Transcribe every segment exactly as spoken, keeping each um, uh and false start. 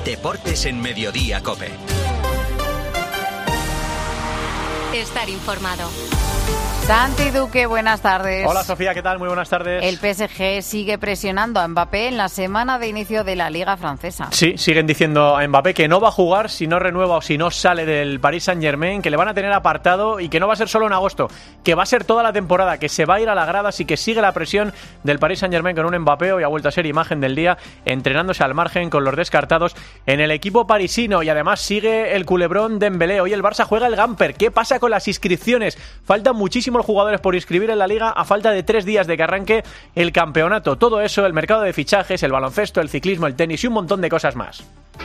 Deportes en Mediodía COPE. Estar informado. Santi Duque, buenas tardes. Hola Sofía, ¿qué tal? Muy buenas tardes. El P S G sigue presionando a Mbappé en la semana de inicio de la Liga Francesa. Sí, siguen diciendo a Mbappé que no va a jugar si no renueva o si no sale del Paris Saint-Germain, que le van a tener apartado y que no va a ser solo en agosto, que va a ser toda la temporada, que se va a ir a la grada, así que sigue la presión del Paris Saint-Germain con un Mbappé, hoy ha vuelto a ser imagen del día, entrenándose al margen con los descartados en el equipo parisino, y además sigue el culebrón Dembélé. Hoy el Barça juega el Gamper. ¿Qué pasa con las inscripciones? Faltan muchísimos jugadores por inscribir en la Liga a falta de tres días de que arranque el campeonato. Todo eso, el mercado de fichajes, el baloncesto, el ciclismo, el tenis y un montón de cosas más.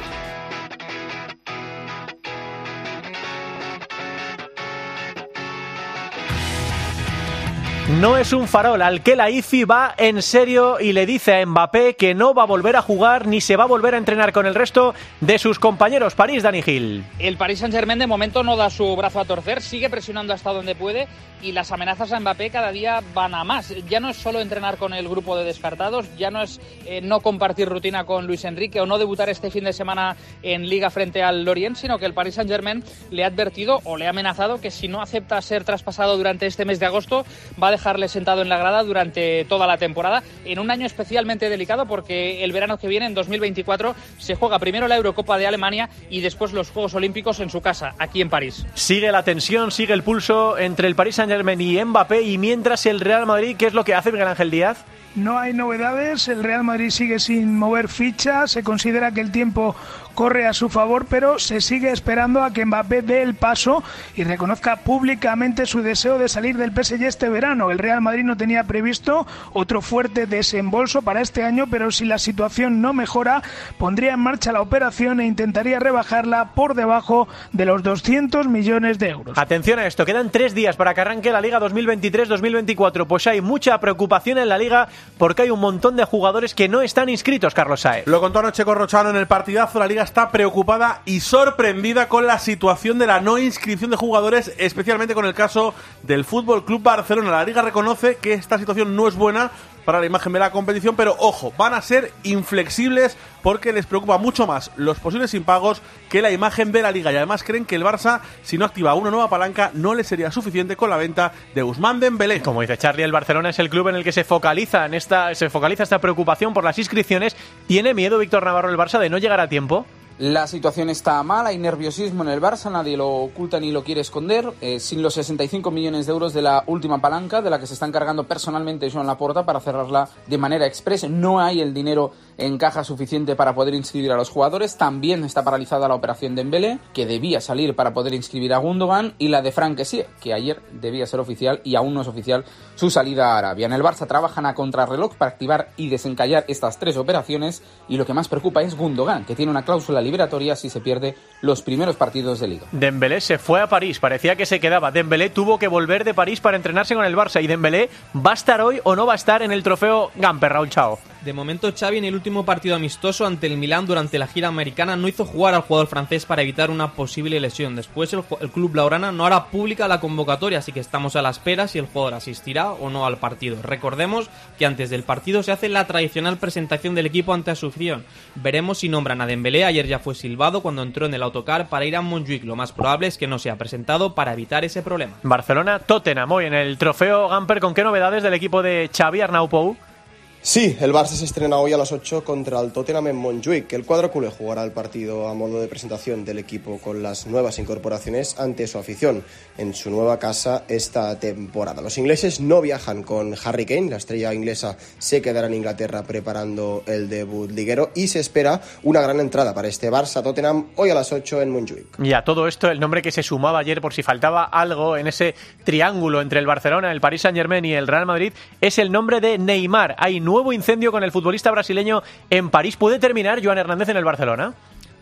No es un farol, al que la I F I va en serio y le dice a Mbappé que no va a volver a jugar ni se va a volver a entrenar con el resto de sus compañeros. París, Dani Gil. El Paris Saint-Germain de momento no da su brazo a torcer, sigue presionando hasta donde puede y las amenazas a Mbappé cada día van a más. Ya no es solo entrenar con el grupo de descartados, ya no es eh, no compartir rutina con Luis Enrique o no debutar este fin de semana en Liga frente al Lorient, sino que el Paris Saint-Germain le ha advertido o le ha amenazado que si no acepta ser traspasado durante este mes de agosto va a dejarle sentado en la grada durante toda la temporada, en un año especialmente delicado porque el verano que viene, en dos mil veinticuatro, se juega primero la Eurocopa de Alemania y después los Juegos Olímpicos en su casa, aquí en París. Sigue la tensión, sigue el pulso entre el Paris Saint-Germain y Mbappé, y mientras el Real Madrid, ¿qué es lo que hace Miguel Ángel Díaz? No hay novedades, el Real Madrid sigue sin mover ficha, se considera que el tiempo corre a su favor, pero se sigue esperando a que Mbappé dé el paso y reconozca públicamente su deseo de salir del P S G este verano. El Real Madrid no tenía previsto otro fuerte desembolso para este año, pero si la situación no mejora, pondría en marcha la operación e intentaría rebajarla por debajo de los doscientos millones de euros. Atención a esto, quedan tres días para que arranque la Liga dos mil veintitrés dos mil veinticuatro, pues hay mucha preocupación en la Liga porque hay un montón de jugadores que no están inscritos, Carlos Saez. Lo contó anoche Corrochano en el partidazo. La Liga está preocupada y sorprendida con la situación de la no inscripción de jugadores, especialmente con el caso del F C Barcelona. La Liga reconoce que esta situación no es buena para la imagen de la competición, pero ojo, van a ser inflexibles porque les preocupa mucho más los posibles impagos que la imagen de la Liga, y además creen que el Barça, si no activa una nueva palanca, no le sería suficiente con la venta de Ousmane Dembélé. Como dice Charlie, el Barcelona es el club en el que se focaliza en esta, se focaliza esta preocupación por las inscripciones. ¿Tiene miedo Víctor Navarro el Barça de no llegar a tiempo? La situación está mala, hay nerviosismo en el Barça, nadie lo oculta ni lo quiere esconder. Eh, sin los sesenta y cinco millones de euros de la última palanca, de la que se está encargando personalmente Joan Laporta para cerrarla de manera express, no hay el dinero en caja suficiente para poder inscribir a los jugadores. También está paralizada la operación de Dembélé, que debía salir para poder inscribir a Gundogan, y la de Franck Kessié, que ayer debía ser oficial y aún no es oficial su salida a Arabia. En el Barça trabajan a contrarreloj para activar y desencallar estas tres operaciones, y lo que más preocupa es Gundogan, que tiene una cláusula liberatoria si se pierde los primeros partidos de Liga. Dembélé se fue a París, parecía que se quedaba. Dembélé tuvo que volver de París para entrenarse con el Barça, y Dembélé va a estar hoy o no va a estar en el trofeo Gamper, Raúl Chao. De momento, Xavi en el último partido amistoso ante el Milán durante la gira americana no hizo jugar al jugador francés para evitar una posible lesión. Después el, el club blaugrana no hará pública la convocatoria, así que estamos a la espera si el jugador asistirá o no al partido. Recordemos que antes del partido se hace la tradicional presentación del equipo ante su afición. Veremos si nombran a Dembélé. Ayer ya fue silbado cuando entró en el autocar para ir a Montjuic. Lo más probable es que no sea presentado para evitar ese problema. Barcelona-Tottenham hoy en el trofeo Gamper. ¿Con qué novedades del equipo de Xavi Arnau Pou? Sí, el Barça se estrena hoy a las ocho contra el Tottenham en Montjuic. El cuadro culé jugará el partido a modo de presentación del equipo con las nuevas incorporaciones ante su afición en su nueva casa esta temporada. Los ingleses no viajan con Harry Kane, la estrella inglesa se quedará en Inglaterra preparando el debut liguero, y se espera una gran entrada para este Barça-Tottenham hoy a las ocho en Montjuic. Y a todo esto, el nombre que se sumaba ayer por si faltaba algo en ese triángulo entre el Barcelona, el Paris Saint-Germain y el Real Madrid es el nombre de Neymar. Hay nuevo incendio con el futbolista brasileño en París. ¿Puede terminar Joan Hernández en el Barcelona?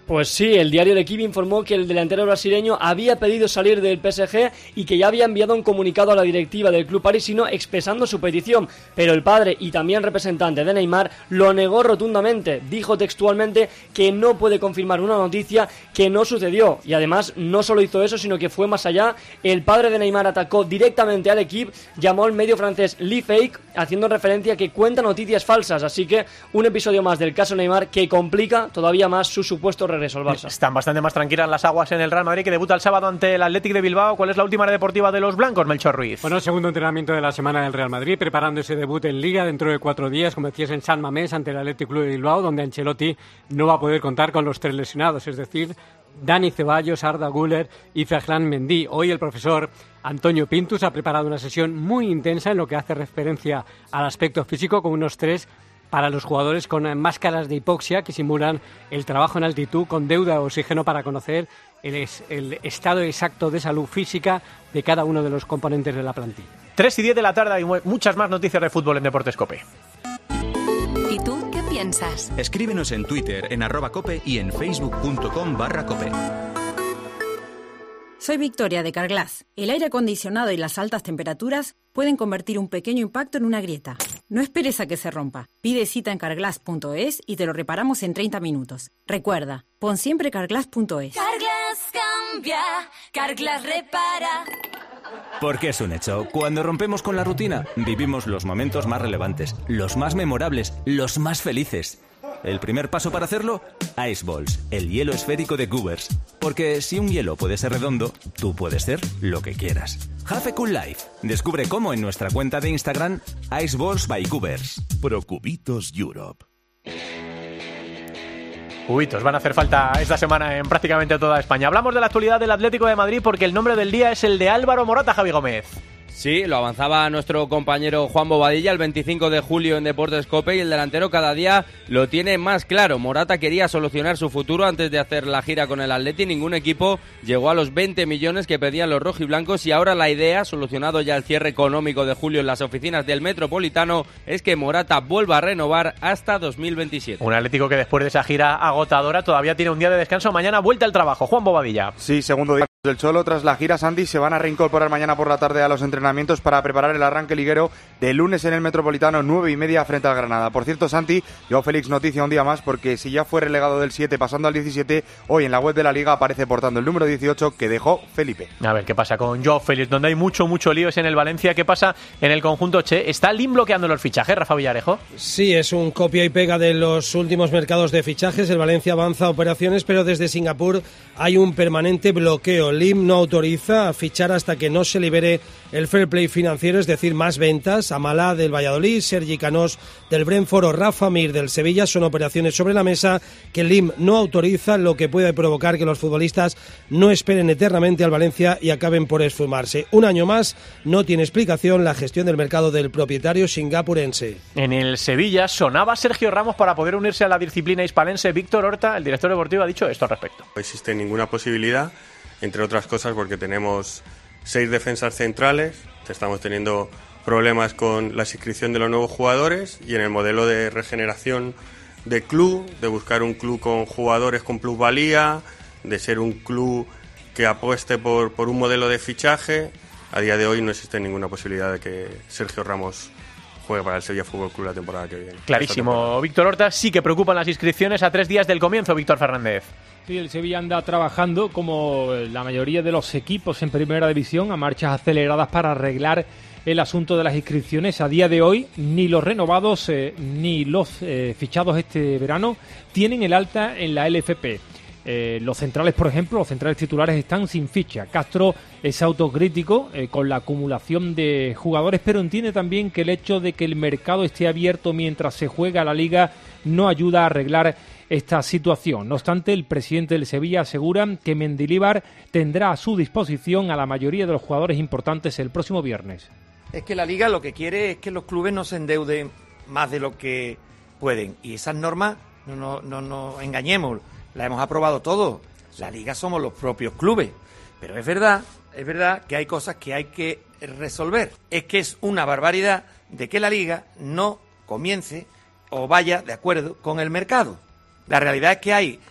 Pues sí, el diario de L'Équipe informó que el delantero brasileño había pedido salir del P S G y que ya había enviado un comunicado a la directiva del club parisino expresando su petición, pero el padre y también representante de Neymar lo negó rotundamente. Dijo textualmente que no puede confirmar una noticia que no sucedió, y además no solo hizo eso, sino que fue más allá. El padre de Neymar atacó directamente al equipo, llamó al medio francés Le Fake, haciendo referencia a que cuenta noticias falsas, así que un episodio más del caso Neymar que complica todavía más su supuesto regreso. Están bastante más tranquilas las aguas en el Real Madrid, que debuta el sábado ante el Athletic de Bilbao. ¿Cuál es la última deportiva de los blancos, Melchor Ruiz? Bueno, segundo entrenamiento de la semana del Real Madrid, preparando ese debut en Liga dentro de cuatro días, como decías, en San Mamés ante el Athletic Club de Bilbao, donde Ancelotti no va a poder contar con los tres lesionados, es decir, Dani Ceballos, Arda Güler y Ferland Mendy. Hoy el profesor Antonio Pintus ha preparado una sesión muy intensa en lo que hace referencia al aspecto físico, con unos tres para los jugadores con máscaras de hipoxia que simulan el trabajo en altitud con deuda de oxígeno para conocer el, es, el estado exacto de salud física de cada uno de los componentes de la plantilla. tres y diez de la tarde hay muchas más noticias de fútbol en Deportes COPE. ¿Y tú qué piensas? Escríbenos en Twitter, en arroba cope y en facebook.com barra cope. Soy Victoria de Carglass. El aire acondicionado y las altas temperaturas pueden convertir un pequeño impacto en una grieta. No esperes a que se rompa. Pide cita en carglass punto es y te lo reparamos en treinta minutos. Recuerda, pon siempre carglass punto es. Carglass cambia, Carglass repara. Porque es un hecho. Cuando rompemos con la rutina, vivimos los momentos más relevantes, los más memorables, los más felices. El primer paso para hacerlo, Ice Balls, el hielo esférico de Cubers. Porque si un hielo puede ser redondo, tú puedes ser lo que quieras. Have a cool life. Descubre cómo en nuestra cuenta de Instagram, Ice Balls by Cubers. Procubitos Europe. Cubitos van a hacer falta esta semana en prácticamente toda España. Hablamos de la actualidad del Atlético de Madrid porque el nombre del día es el de Álvaro Morata, Javi Gómez. Sí, lo avanzaba nuestro compañero Juan Bobadilla el veinticinco de julio en Deportes COPE, y el delantero cada día lo tiene más claro. Morata quería solucionar su futuro antes de hacer la gira con el Atleti. Ningún equipo llegó a los veinte millones que pedían los rojiblancos, y ahora la idea, solucionado ya el cierre económico de julio en las oficinas del Metropolitano, es que Morata vuelva a renovar hasta dos mil veintisiete. Un Atlético que después de esa gira agotadora todavía tiene un día de descanso. Mañana vuelta al trabajo. Juan Bobadilla. Sí, segundo día del Cholo tras la gira. Santi se van a reincorporar mañana por la tarde a los entrenamientos para preparar el arranque liguero de lunes en el Metropolitano, nueve y media frente al Granada. Por cierto, Santi, yo Félix, noticia un día más, porque si ya fue relegado del siete pasando al diecisiete, hoy en la web de la Liga aparece portando el número dieciocho que dejó Felipe. A ver qué pasa con Joao Félix, donde hay mucho, mucho lío es en el Valencia. ¿Qué pasa en el conjunto Che? ¿Está Lim bloqueando los fichajes, Rafa Villarejo? Sí, es un copia y pega de los últimos mercados de fichajes. El Valencia avanza operaciones, pero desde Singapur hay un permanente bloqueo. Lim no autoriza a fichar hasta que no se libere el fair play financiero, es decir, más ventas. Amalá del Valladolid, Sergi Canós del Brentford o Rafa Mir del Sevilla son operaciones sobre la mesa que Lim no autoriza, lo que puede provocar que los futbolistas no esperen eternamente al Valencia y acaben por esfumarse. Un año más no tiene explicación la gestión del mercado del propietario singapurense. En el Sevilla sonaba Sergio Ramos para poder unirse a la disciplina hispalense. Víctor Horta, el director deportivo, ha dicho esto al respecto. No existe ninguna posibilidad, entre otras cosas porque tenemos seis defensas centrales, estamos teniendo problemas con la inscripción de los nuevos jugadores y en el modelo de regeneración de club, de buscar un club con jugadores con plusvalía, de ser un club que apueste por, por un modelo de fichaje. A día de hoy no existe ninguna posibilidad de que Sergio Ramos juegue para el Sevilla Fútbol Club la temporada que viene. Clarísimo. Víctor Horta, sí que preocupan las inscripciones a tres días del comienzo, Víctor Fernández. Sí, el Sevilla anda trabajando, como la mayoría de los equipos en Primera División, a marchas aceleradas para arreglar el asunto de las inscripciones. A día de hoy, ni los renovados eh, ni los eh, fichados este verano tienen el alta en la L F P. Eh, los centrales, por ejemplo, los centrales titulares están sin ficha. Castro es autocrítico eh, con la acumulación de jugadores, pero entiende también que el hecho de que el mercado esté abierto mientras se juega la Liga no ayuda a arreglar esta situación. No obstante, el presidente del Sevilla asegura que Mendilibar tendrá a su disposición a la mayoría de los jugadores importantes el próximo viernes. Es que la Liga lo que quiere es que los clubes no se endeuden más de lo que pueden, y esas normas, no nos no, no, no engañemos, las hemos aprobado todos. La Liga somos los propios clubes, pero es verdad, es verdad que hay cosas que hay que resolver. Es que es una barbaridad de que la Liga no comience o vaya de acuerdo con el mercado. La realidad es que hay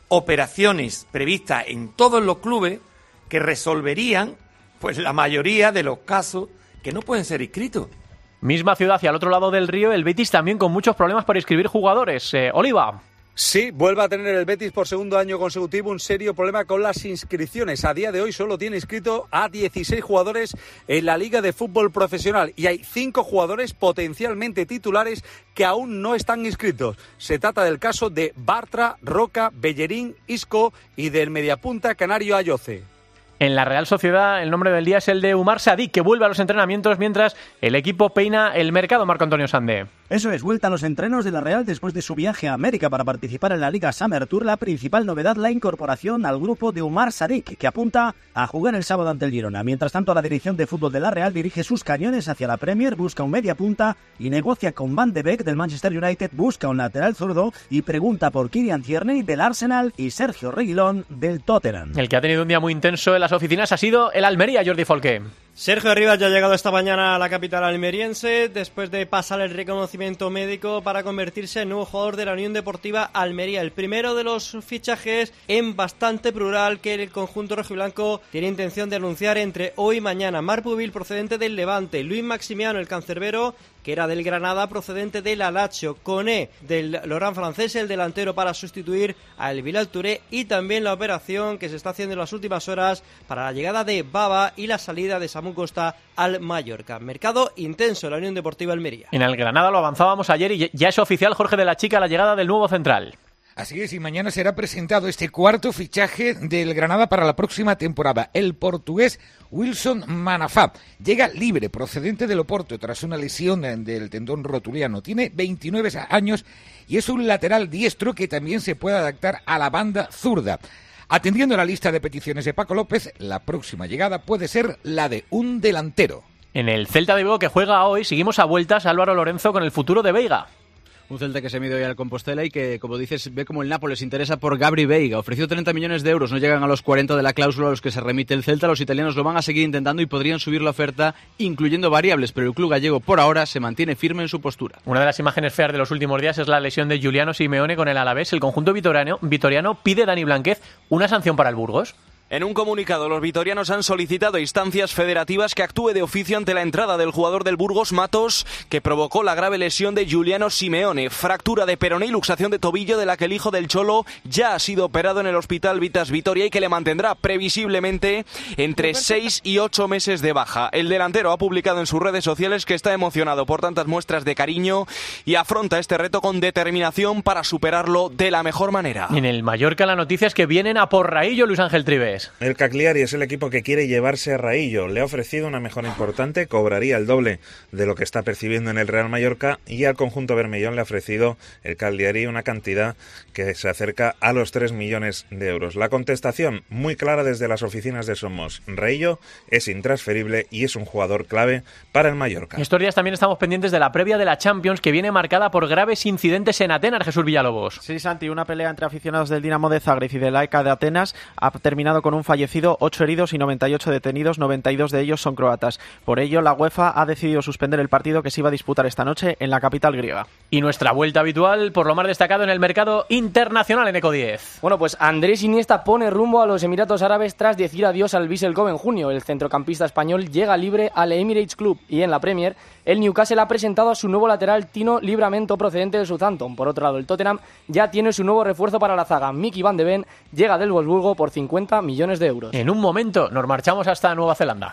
operaciones previstas en todos los clubes que resolverían pues la mayoría de los casos que no pueden ser inscritos. Misma ciudad hacia el otro lado del río, el Betis también con muchos problemas para inscribir jugadores. Eh, Oliva. Sí, vuelve a tener el Betis por segundo año consecutivo un serio problema con las inscripciones. A día de hoy solo tiene inscrito a dieciséis jugadores en la Liga de Fútbol Profesional y hay cinco jugadores potencialmente titulares que aún no están inscritos. Se trata del caso de Bartra, Roca, Bellerín, Isco y del mediapunta canario Ayoce. En la Real Sociedad, el nombre del día es el de Umar Sadik, que vuelve a los entrenamientos mientras el equipo peina el mercado. Marco Antonio Sande. Eso es, vuelta a los entrenos de la Real después de su viaje a América para participar en la Liga Summer Tour. La principal novedad, la incorporación al grupo de Umar Sadik, que apunta a jugar el sábado ante el Girona. Mientras tanto, la dirección de fútbol de la Real dirige sus cañones hacia la Premier, busca un media punta y negocia con Van de Beek del Manchester United, busca un lateral zurdo y pregunta por Kylian Tierney del Arsenal y Sergio Reguilón del Tottenham. El que ha tenido un día muy intenso en las oficinas ha sido el Almería, Jordi Folqué. Sergio Rivas ya ha llegado esta mañana a la capital almeriense después de pasar el reconocimiento médico para convertirse en nuevo jugador de la Unión Deportiva Almería. El primero de los fichajes en bastante plural que el conjunto rojiblanco tiene intención de anunciar entre hoy y mañana. Marc Pubil, procedente del Levante, Luis Maximiano, el cancerbero, que era del Granada, procedente del Alacho, Koné del Lorient francés, el delantero para sustituir al Bilal Touré, y también la operación que se está haciendo en las últimas horas para la llegada de Baba y la salida de Samu Costa al Mallorca. Mercado intenso en la Unión Deportiva Almería. En el Granada lo avanzábamos ayer y ya es oficial, Jorge de la Chica, la llegada del nuevo central. Así es, y mañana será presentado este cuarto fichaje del Granada para la próxima temporada. El portugués Wilson Manafá llega libre, procedente del Oporto, tras una lesión del tendón rotuliano. Tiene veintinueve años y es un lateral diestro que también se puede adaptar a la banda zurda. Atendiendo a la lista de peticiones de Paco López, la próxima llegada puede ser la de un delantero. En el Celta de Vigo, que juega hoy, seguimos a vueltas, Álvaro Lorenzo, con el futuro de Veiga. Un Celta que se mide hoy al Compostela y que, como dices, ve como el Nápoles interesa por Gabri Veiga. Ofreció treinta millones de euros, no llegan a los cuarenta de la cláusula a los que se remite el Celta. Los italianos lo van a seguir intentando y podrían subir la oferta, incluyendo variables, pero el club gallego por ahora se mantiene firme en su postura. Una de las imágenes feas de los últimos días es la lesión de Giuliano Simeone con el Alavés. El conjunto vitoriano, vitoriano pide Dani Blanquez una sanción para el Burgos. En un comunicado, los vitorianos han solicitado a instancias federativas que actúe de oficio ante la entrada del jugador del Burgos, Matos, que provocó la grave lesión de Giuliano Simeone, fractura de peroné y luxación de tobillo, de la que el hijo del Cholo ya ha sido operado en el Hospital Vitas Vitoria y que le mantendrá previsiblemente entre seis y ocho meses de baja. El delantero ha publicado en sus redes sociales que está emocionado por tantas muestras de cariño y afronta este reto con determinación para superarlo de la mejor manera. En el Mallorca la noticia es que vienen a por Raillo, Luis Ángel Trives. El Cagliari es el equipo que quiere llevarse a Raillo. Le ha ofrecido una mejora importante, cobraría el doble de lo que está percibiendo en el Real Mallorca, y al conjunto bermellón le ha ofrecido el Cagliari una cantidad que se acerca a los tres millones de euros. La contestación muy clara desde las oficinas de Somos. Raillo es intransferible y es un jugador clave para el Mallorca. Estos días también estamos pendientes de la previa de la Champions, que viene marcada por graves incidentes en Atenas. Jesús Villalobos. Sí, Santi, una pelea entre aficionados del Dinamo de Zagreb y del A E K de Atenas ha terminado con un fallecido, ocho heridos y noventa y ocho detenidos, noventa y dos de ellos son croatas. Por ello, la UEFA ha decidido suspender el partido que se iba a disputar esta noche en la capital griega. Y nuestra vuelta habitual por lo más destacado en el mercado internacional en Eco diez. Bueno, pues Andrés Iniesta pone rumbo a los Emiratos Árabes tras decir adiós al Vissel Kobe en junio. El centrocampista español llega libre al Emirates Club y en la Premier el Newcastle ha presentado a su nuevo lateral Tino Livramento, procedente del Southampton. Por otro lado, el Tottenham ya tiene su nuevo refuerzo para la zaga. Mickey Van de Ven llega del Wolfsburgo por cincuenta millones de euros. En un momento nos marchamos hasta Nueva Zelanda.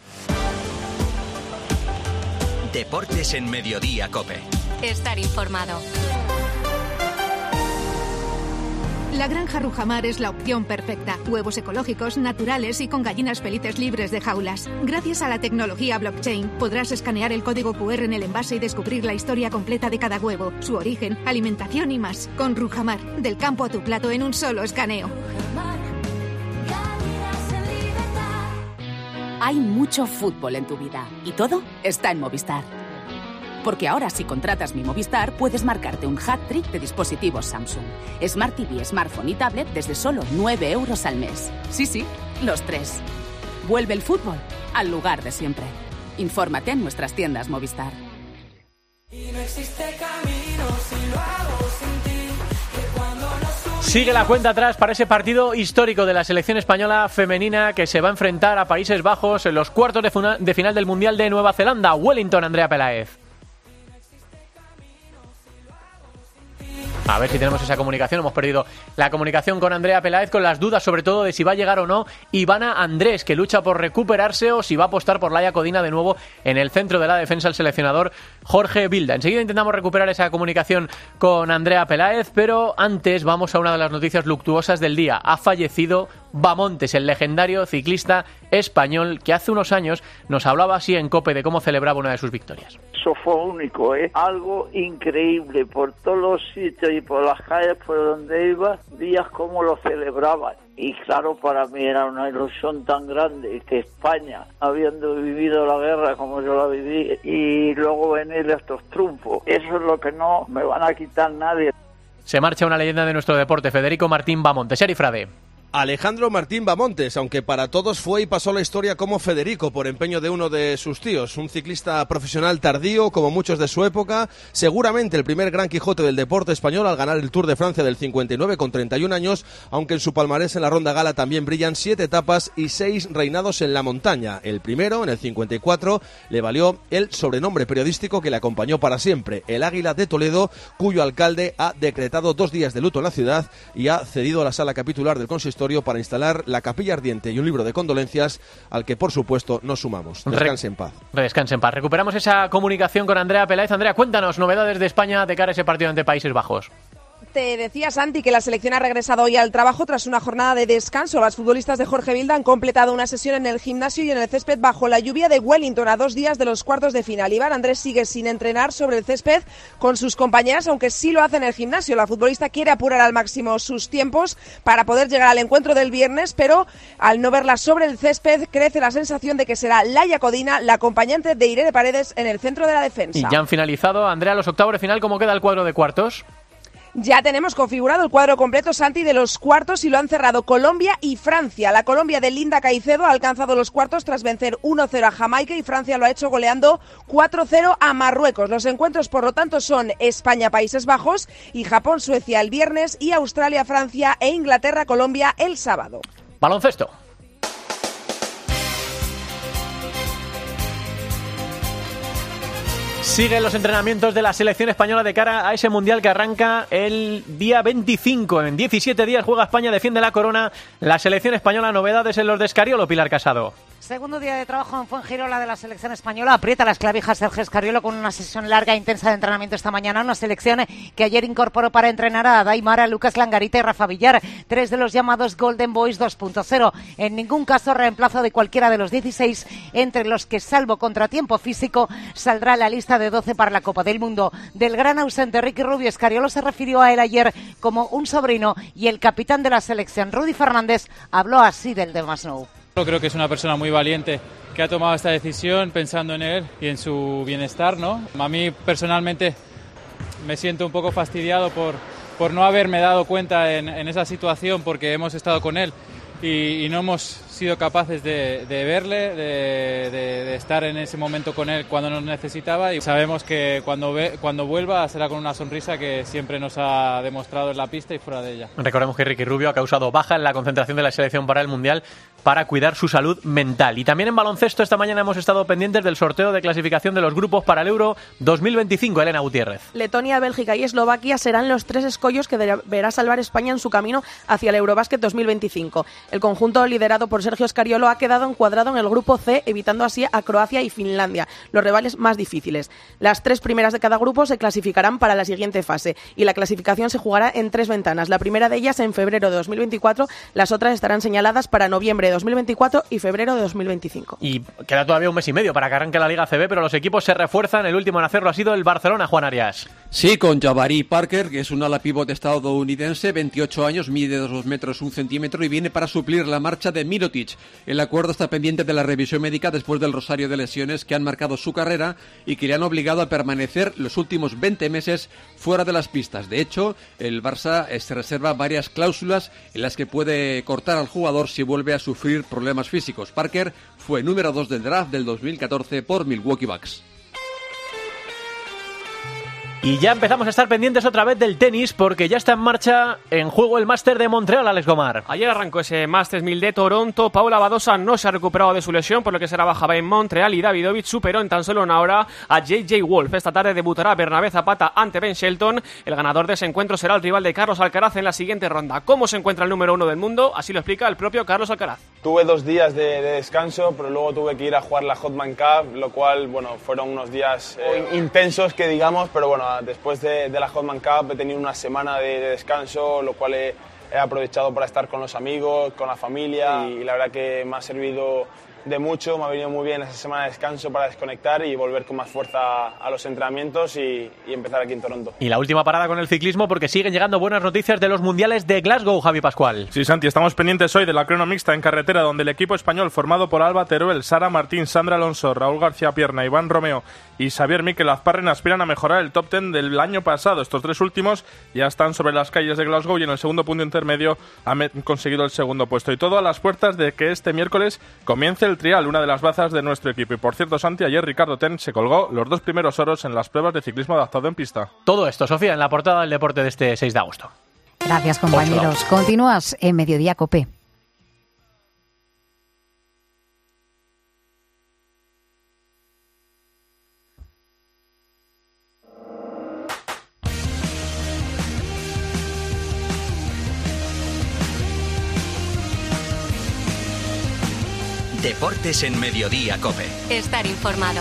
Deportes en Mediodía COPE. Estar informado. La granja Rujamar es la opción perfecta. Huevos ecológicos, naturales y con gallinas felices libres de jaulas. Gracias a la tecnología blockchain podrás escanear el código cu erre en el envase y descubrir la historia completa de cada huevo, su origen, alimentación y más. Con Rujamar, del campo a tu plato en un solo escaneo. Hay mucho fútbol en tu vida y todo está en Movistar. Porque ahora si contratas Mi Movistar puedes marcarte un hat-trick de dispositivos Samsung, Smart T V, Smartphone y tablet desde solo nueve euros al mes. Sí, sí, los tres. Vuelve el fútbol al lugar de siempre. Infórmate en nuestras tiendas Movistar. Y no existe camino si lo hago sin ti, que cuando nos Sigue la cuenta atrás para ese partido histórico de la selección española femenina que se va a enfrentar a Países Bajos en los cuartos de, funa- de final del Mundial de Nueva Zelanda. Wellington, Andrea Peláez. A ver si tenemos esa comunicación. Hemos perdido la comunicación con Andrea Peláez, con las dudas sobre todo de si va a llegar o no Ivana Andrés, que lucha por recuperarse, o si va a apostar por Laia Codina de nuevo en el centro de la defensa el seleccionador Jorge Vilda. Enseguida intentamos recuperar esa comunicación con Andrea Peláez, pero antes vamos a una de las noticias luctuosas del día. Ha fallecido Bamontes, el legendario ciclista español que hace unos años nos hablaba así en COPE de cómo celebraba una de sus victorias. Eso fue único, ¿eh? Algo increíble. Por todos los sitios y por las calles por donde iba, días como lo celebraban. Y claro, para mí era una ilusión tan grande que España, habiendo vivido la guerra como yo la viví, y luego venir estos triunfos, eso es lo que no me van a quitar nadie. Se marcha una leyenda de nuestro deporte, Federico Martín Bamontes. Eri Frade. Alejandro Martín Bamontes, aunque para todos fue y pasó la historia como Federico por empeño de uno de sus tíos, un ciclista profesional tardío como muchos de su época, seguramente el primer gran Quijote del deporte español al ganar el Tour de Francia del cincuenta y nueve con treinta y un años, aunque en su palmarés en la Ronda Gala también brillan siete etapas y seis reinados en la montaña. El primero, en el cincuenta y cuatro, le valió el sobrenombre periodístico que le acompañó para siempre, el Águila de Toledo, cuyo alcalde ha decretado dos días de luto en la ciudad y ha cedido a la sala capitular del consistorio para instalar la capilla ardiente y un libro de condolencias al que, por supuesto, nos sumamos. Descanse en paz. Descanse en paz. Recuperamos esa comunicación con Andrea Peláez. Andrea, cuéntanos novedades de España de cara a ese partido ante Países Bajos. Te decía, Santi, que la selección ha regresado hoy al trabajo tras una jornada de descanso. Las futbolistas de Jorge Vilda han completado una sesión en el gimnasio y en el césped bajo la lluvia de Wellington a dos días de los cuartos de final. Iván Andrés sigue sin entrenar sobre el césped con sus compañeras, aunque sí lo hace en el gimnasio. La futbolista quiere apurar al máximo sus tiempos para poder llegar al encuentro del viernes, pero al no verla sobre el césped crece la sensación de que será Laia Codina la acompañante de Irene Paredes en el centro de la defensa. Y ya han finalizado, Andrea, los octavos de final. ¿Cómo queda el cuadro de cuartos? Ya tenemos configurado el cuadro completo, Santi, de los cuartos y lo han cerrado Colombia y Francia. La Colombia de Linda Caicedo ha alcanzado los cuartos tras vencer uno cero a Jamaica y Francia lo ha hecho goleando cuatro cero a Marruecos. Los encuentros, por lo tanto, son España-Países Bajos y Japón-Suecia el viernes y Australia-Francia e Inglaterra-Colombia el sábado. Baloncesto. Siguen los entrenamientos de la selección española de cara a ese mundial que arranca el día veinticinco. En diecisiete días juega España, defiende la corona. La selección española, novedades en los de Escariolo, Pilar Casado. Segundo día de trabajo en Fuengirola de la selección española. Aprieta las clavijas Sergio Escariolo con una sesión larga e intensa de entrenamiento esta mañana. Una selección que ayer incorporó para entrenar a Daimara, a Lucas Langarita y Rafa Villar. Tres de los llamados Golden Boys dos punto cero. En ningún caso reemplazo de cualquiera de los dieciséis, entre los que, salvo contratiempo físico, saldrá la lista de doce para la Copa del Mundo. Del gran ausente Ricky Rubio, Escariolo se refirió a él ayer como un sobrino y el capitán de la selección. Rudy Fernández habló así del de Masnou. Creo que es una persona muy valiente que ha tomado esta decisión pensando en él y en su bienestar, ¿no? A mí personalmente me siento un poco fastidiado por, por no haberme dado cuenta en, en esa situación, porque hemos estado con él y, y no hemos sido capaces de, de verle, de, de, de estar en ese momento con él cuando nos necesitaba, y sabemos que cuando, ve, cuando vuelva será con una sonrisa que siempre nos ha demostrado en la pista y fuera de ella. Recordemos que Ricky Rubio ha causado baja en la concentración de la selección para el Mundial para cuidar su salud mental. Y también en baloncesto esta mañana hemos estado pendientes del sorteo de clasificación de los grupos para el Euro dos mil veinticinco. Elena Gutiérrez. Letonia, Bélgica y Eslovaquia serán los tres escollos que deberá salvar España en su camino hacia el Eurobásquet dos mil veinticinco. El conjunto liderado por Sergio Escariolo ha quedado encuadrado en el grupo C, evitando así a Croacia y Finlandia, los rivales más difíciles. Las tres primeras de cada grupo se clasificarán para la siguiente fase y la clasificación se jugará en tres ventanas. La primera de ellas en febrero de dos mil veinticuatro, las otras estarán señaladas para noviembre de dos mil veinticuatro y febrero de dos mil veinticinco. Y queda todavía un mes y medio para que arranque la Liga A C B, pero los equipos se refuerzan. El último en hacerlo ha sido el Barcelona, Juan Arias. Sí, con Jabari Parker, que es un ala pívot estadounidense, veintiocho años, mide dos metros un centímetro y viene para suplir la marcha de Mirotic. El acuerdo está pendiente de la revisión médica después del rosario de lesiones que han marcado su carrera y que le han obligado a permanecer los últimos veinte meses fuera de las pistas. De hecho, el Barça se reserva varias cláusulas en las que puede cortar al jugador si vuelve a sufrir problemas físicos. Parker fue número dos del draft del dos mil catorce por Milwaukee Bucks. Y ya empezamos a estar pendientes otra vez del tenis porque ya está en marcha en juego el Máster de Montreal, Alex Gomar. Ayer arrancó ese Masters mil de Toronto. Paula Badosa no se ha recuperado de su lesión, por lo que será baja en Montreal, y Davidovich superó en tan solo una hora a J J Wolf. Esta tarde debutará Bernabé Zapata ante Ben Shelton. El ganador de ese encuentro será el rival de Carlos Alcaraz en la siguiente ronda. ¿Cómo se encuentra el número uno del mundo? Así lo explica el propio Carlos Alcaraz. Tuve dos días de, de descanso, pero luego tuve que ir a jugar la Hotman Cup, lo cual, bueno, fueron unos días eh, intensos, que digamos, pero bueno, después de, de la Hotman Cup he tenido una semana de, de descanso, lo cual he, he aprovechado para estar con los amigos, con la familia, y la verdad que me ha servido de mucho, me ha venido muy bien esa semana de descanso para desconectar y volver con más fuerza a los entrenamientos y, y empezar aquí en Toronto. Y la última parada con el ciclismo, porque siguen llegando buenas noticias de los mundiales de Glasgow, Javi Pascual. Sí, Santi, estamos pendientes hoy de la crono mixta en carretera, donde el equipo español formado por Alba Teruel, Sara Martín, Sandra Alonso, Raúl García Pierna, Iván Romeo y Xavier Miquel Azparren aspiran a mejorar el top ten del año pasado. Estos tres últimos ya están sobre las calles de Glasgow y en el segundo punto intermedio han conseguido el segundo puesto. Y todo a las puertas de que este miércoles comience el trial, una de las bazas de nuestro equipo. Y por cierto, Santi, ayer Ricardo Ten se colgó los dos primeros oros en las pruebas de ciclismo adaptado en pista. Todo esto, Sofía, en la portada del deporte de este seis de agosto. Gracias, compañeros. Continúas en Mediodía Cope. Deportes en Mediodía Cope. Estar informado.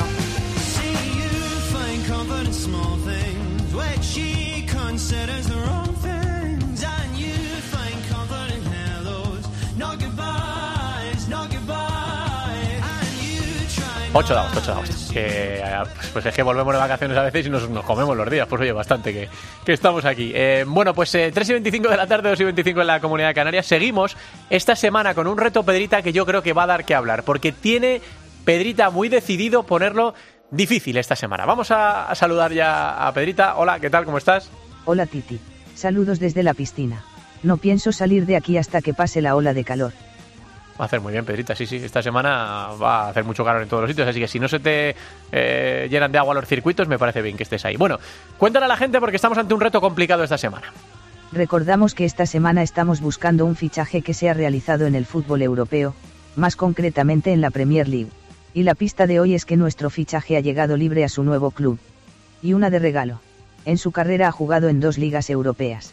ocho de agosto, ocho de agosto. Que, pues es que volvemos de vacaciones a veces y nos, nos comemos los días. Pues oye, bastante que, que estamos aquí. Eh, bueno, pues eh, tres y veinticinco de la tarde, dos y veinticinco en la Comunidad de Canarias. Seguimos esta semana con un reto, Pedrita, que yo creo que va a dar que hablar. Porque tiene Pedrita muy decidido ponerlo difícil esta semana. Vamos a, a saludar ya a Pedrita. Hola, ¿qué tal? ¿Cómo estás? Hola, Titi. Saludos desde la piscina. No pienso salir de aquí hasta que pase la ola de calor. Va a hacer muy bien, Pedrita, sí, sí. Esta semana va a hacer mucho calor en todos los sitios, así que si no se te eh, llenan de agua los circuitos, me parece bien que estés ahí. Bueno, cuéntale a la gente porque estamos ante un reto complicado esta semana. Recordamos que esta semana estamos buscando un fichaje que se ha realizado en el fútbol europeo, más concretamente en la Premier League. Y la pista de hoy es que nuestro fichaje ha llegado libre a su nuevo club. Y una de regalo. En su carrera ha jugado en dos ligas europeas.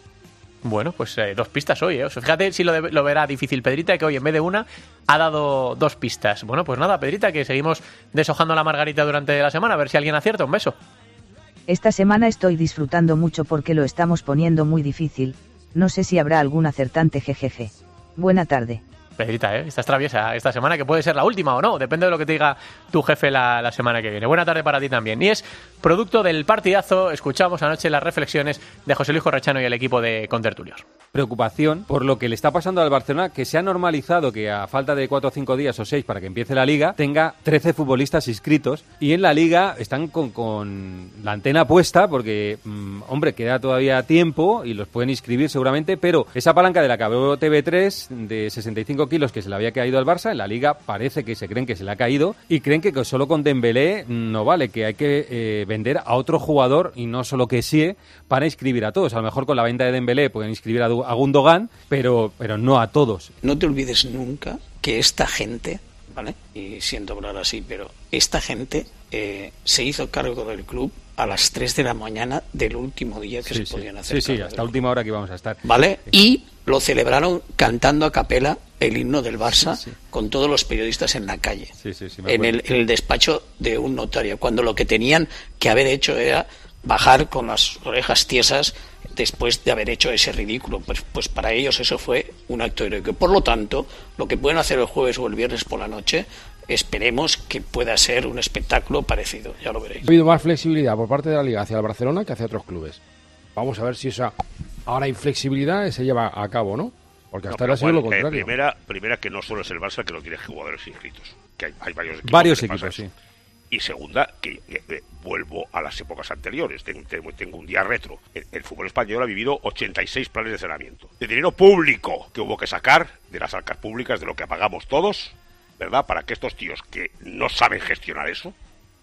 Bueno, pues eh, dos pistas hoy, ¿eh? O sea, fíjate si lo, de, lo verá difícil Pedrita, que hoy en vez de una ha dado dos pistas. Bueno, pues nada, Pedrita, que seguimos deshojando la margarita durante la semana, a ver si alguien acierta. Un beso. Esta semana estoy disfrutando mucho porque lo estamos poniendo muy difícil. No sé si habrá algún acertante, jejeje. Buena tarde. Pedrita, ¿eh? Estás traviesa esta semana, que puede ser la última o no, depende de lo que te diga tu jefe la, la semana que viene. Buena tarde para ti también. Y es producto del partidazo, escuchamos anoche las reflexiones de José Luis Correchano y el equipo de Contertulios. Preocupación por lo que le está pasando al Barcelona, que se ha normalizado que a falta de cuatro o cinco días o seis para que empiece la Liga, tenga trece futbolistas inscritos, y en la Liga están con, con la antena puesta porque, mmm, hombre, queda todavía tiempo y los pueden inscribir seguramente, pero esa palanca de la que habló T V tres de sesenta y cinco kilos que se le había caído al Barça, en la Liga parece que se creen que se le ha caído y creen que solo con Dembélé no vale, que hay que eh, vender a otro jugador y no solo que sí para inscribir a todos. A lo mejor con la venta de Dembélé pueden inscribir a, a Gundogan, pero, pero no a todos. No te olvides nunca que esta gente, ¿vale? Y siento hablar así, pero esta gente eh, se hizo cargo del club a las tres de la mañana del último día que sí, se sí. podían hacer. Sí, sí, hasta última hora que íbamos a estar. ¿Vale? Y lo celebraron cantando a capela el himno del Barça, sí, sí, con todos los periodistas en la calle, sí, sí, sí, en, el, en el despacho de un notario, cuando lo que tenían que haber hecho era bajar con las orejas tiesas después de haber hecho ese ridículo. Pues, pues para ellos eso fue un acto heroico. Por lo tanto, lo que pueden hacer el jueves o el viernes por la noche, esperemos que pueda ser un espectáculo parecido, ya lo veréis. Ha habido más flexibilidad por parte de la Liga hacia el Barcelona que hacia otros clubes. Vamos a ver si esa ahora inflexibilidad se lleva a cabo, ¿no? Porque hasta no, ahora ha sido lo eh, contrario. Primera, primera, que no solo es el Barça que no tiene jugadores inscritos, que hay, hay varios equipos. Varios equipos, sí. Y segunda, que eh, eh, vuelvo a las épocas anteriores, tengo, tengo, tengo un día retro. El, el fútbol español ha vivido ochenta y seis planes de saneamiento. De dinero público que hubo que sacar de las arcas públicas, de lo que pagamos todos, ¿verdad? Para que estos tíos que no saben gestionar eso,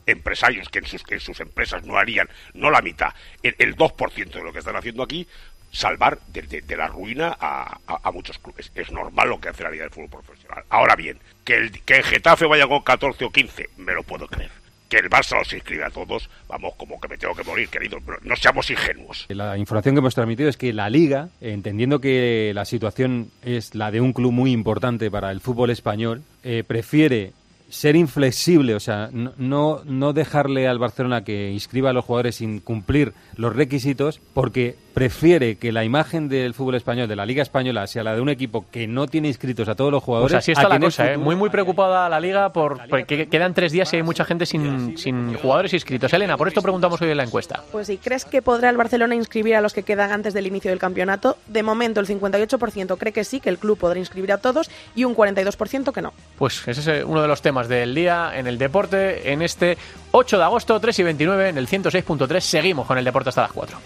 empresarios que en sus, que en sus empresas no harían, no la mitad, el, el dos por ciento de lo que están haciendo aquí, salvar de, de, de la ruina a, a, a muchos clubes. Es normal lo que hace la Liga del Fútbol Profesional. Ahora bien, que el, que el Getafe vaya con catorce o quince, me lo puedo creer. Que el Barça los inscribe a todos, vamos, como que me tengo que morir, querido, pero no seamos ingenuos. La información que hemos transmitido es que la Liga, entendiendo que la situación es la de un club muy importante para el fútbol español, eh, prefiere ser inflexible, o sea, no, no, no dejarle al Barcelona que inscriba a los jugadores sin cumplir los requisitos, porque prefiere que la imagen del fútbol español, de la Liga Española, sea la de un equipo que no tiene inscritos a todos los jugadores. Pues así está la cosa, ¿eh? Muy, muy preocupada la Liga por, porque quedan tres días y hay mucha gente sin, sin jugadores inscritos. Elena, por esto preguntamos hoy en la encuesta. Pues si crees que podrá el Barcelona inscribir a los que quedan antes del inicio del campeonato, de momento el cincuenta y ocho por ciento cree que sí, que el club podrá inscribir a todos, y un cuarenta y dos por ciento que no. Pues ese es uno de los temas del día en el deporte, en este ocho de agosto, tres y veintinueve, en el ciento seis punto tres. Seguimos con el deporte hasta las cuatro.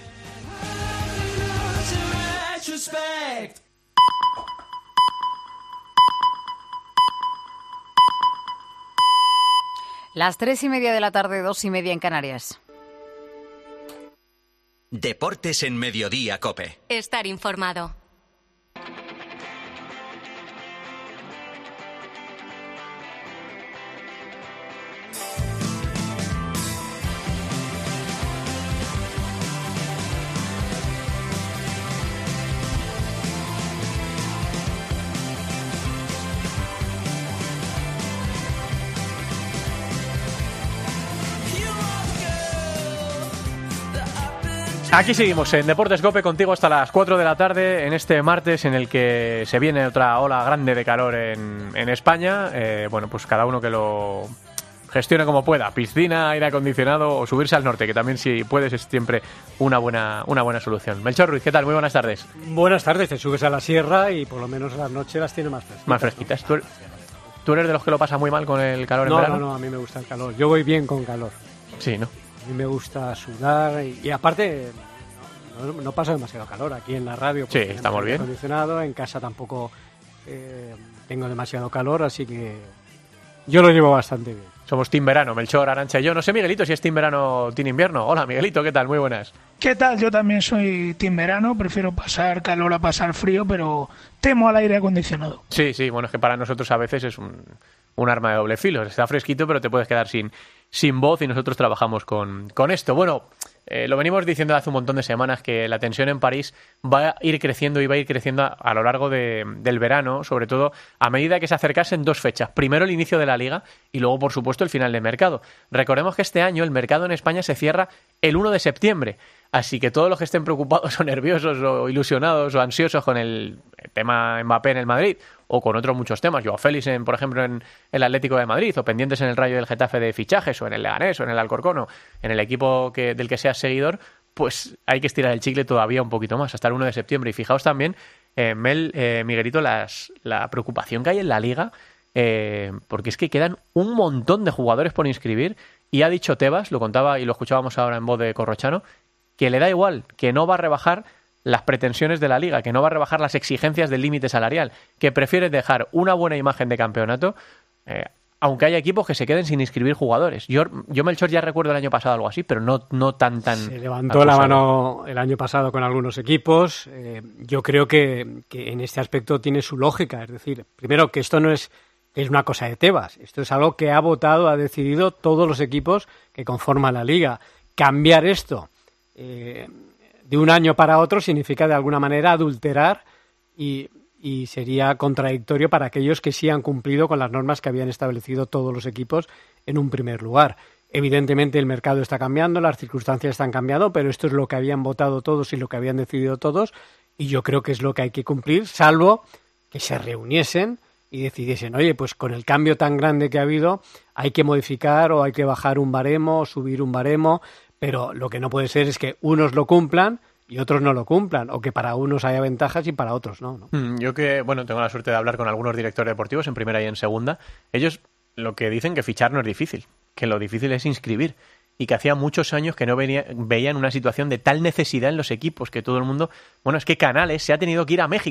Las tres y media de la tarde, dos y media en Canarias. Deportes en Mediodía COPE. Estar informado. Aquí seguimos en Deportes COPE contigo hasta las cuatro de la tarde en este martes en el que se viene otra ola grande de calor en, en España. Eh, bueno, pues cada uno que lo gestione como pueda. Piscina, aire acondicionado o subirse al norte, que también si puedes es siempre una buena, una buena solución. Melchor Ruiz, ¿qué tal? Muy buenas tardes. Buenas tardes, te subes a la sierra y por lo menos a las noches las tiene más fresquitas. Más fresquitas. ¿Tú, ¿Tú eres de los que lo pasa muy mal con el calor no, en verano? No, no, a mí me gusta el calor. Yo voy bien con calor. Sí, ¿no? A mí me gusta sudar y, y aparte no, no paso demasiado calor aquí en la radio. Sí, estamos bien. Acondicionado, en casa tampoco eh, tengo demasiado calor, así que yo lo llevo bastante bien. Somos team verano, Melchor, Arantxa y yo. No sé, Miguelito, si es team verano o team invierno. Hola, Miguelito, ¿qué tal? Muy buenas. ¿Qué tal? Yo también soy team verano, prefiero pasar calor a pasar frío, pero temo al aire acondicionado. Sí, sí, bueno, es que para nosotros a veces es un, un arma de doble filo. Está fresquito, pero te puedes quedar sin, sin voz y nosotros trabajamos con, con esto. Bueno, eh, lo venimos diciendo hace un montón de semanas que la tensión en París va a ir creciendo y va a ir creciendo a, a lo largo de, del verano, sobre todo a medida que se acercasen dos fechas. Primero el inicio de la Liga y luego, por supuesto, el final de mercado. Recordemos que este año el mercado en España se cierra el uno de septiembre. Así que todos los que estén preocupados o nerviosos o ilusionados o ansiosos con el tema Mbappé en el Madrid o con otros muchos temas, Joao Félix, en, por ejemplo, en el Atlético de Madrid, o pendientes en el Rayo del Getafe de fichajes, o en el Leganés, o en el Alcorcón, o en el equipo que, del que seas seguidor, pues hay que estirar el chicle todavía un poquito más, hasta el uno de septiembre. Y fijaos también, eh, Mel, eh, Miguelito, las, la preocupación que hay en la Liga, eh, porque es que quedan un montón de jugadores por inscribir, y ha dicho Tebas, lo contaba y lo escuchábamos ahora en voz de Corrochano, que le da igual, que no va a rebajar las pretensiones de la Liga, que no va a rebajar las exigencias del límite salarial, que prefiere dejar una buena imagen de campeonato, eh, aunque haya equipos que se queden sin inscribir jugadores. Yo, yo Melchor, ya recuerdo el año pasado algo así, pero no, no tan tan... Se levantó la mano el año pasado con algunos equipos. Eh, yo creo que, que en este aspecto tiene su lógica. Es decir, primero, que esto no es, es una cosa de Tebas. Esto es algo que ha votado, ha decidido todos los equipos que conforman la Liga. Cambiar esto Eh, de un año para otro significa de alguna manera adulterar y, y sería contradictorio para aquellos que sí han cumplido con las normas que habían establecido todos los equipos en un primer lugar. Evidentemente el mercado está cambiando, las circunstancias están cambiando, pero esto es lo que habían votado todos y lo que habían decidido todos, y yo creo que es lo que hay que cumplir, salvo que se reuniesen y decidiesen, oye, pues con el cambio tan grande que ha habido hay que modificar o hay que bajar un baremo o subir un baremo. Pero lo que no puede ser es que unos lo cumplan y otros no lo cumplan, o que para unos haya ventajas y para otros no, ¿no? Yo que, bueno, tengo la suerte de hablar con algunos directores deportivos en primera y en segunda. Ellos lo que dicen que fichar no es difícil, que lo difícil es inscribir, y que hacía muchos años que no venía, veían una situación de tal necesidad en los equipos que todo el mundo... Bueno, es que Canales se ha tenido que ir a México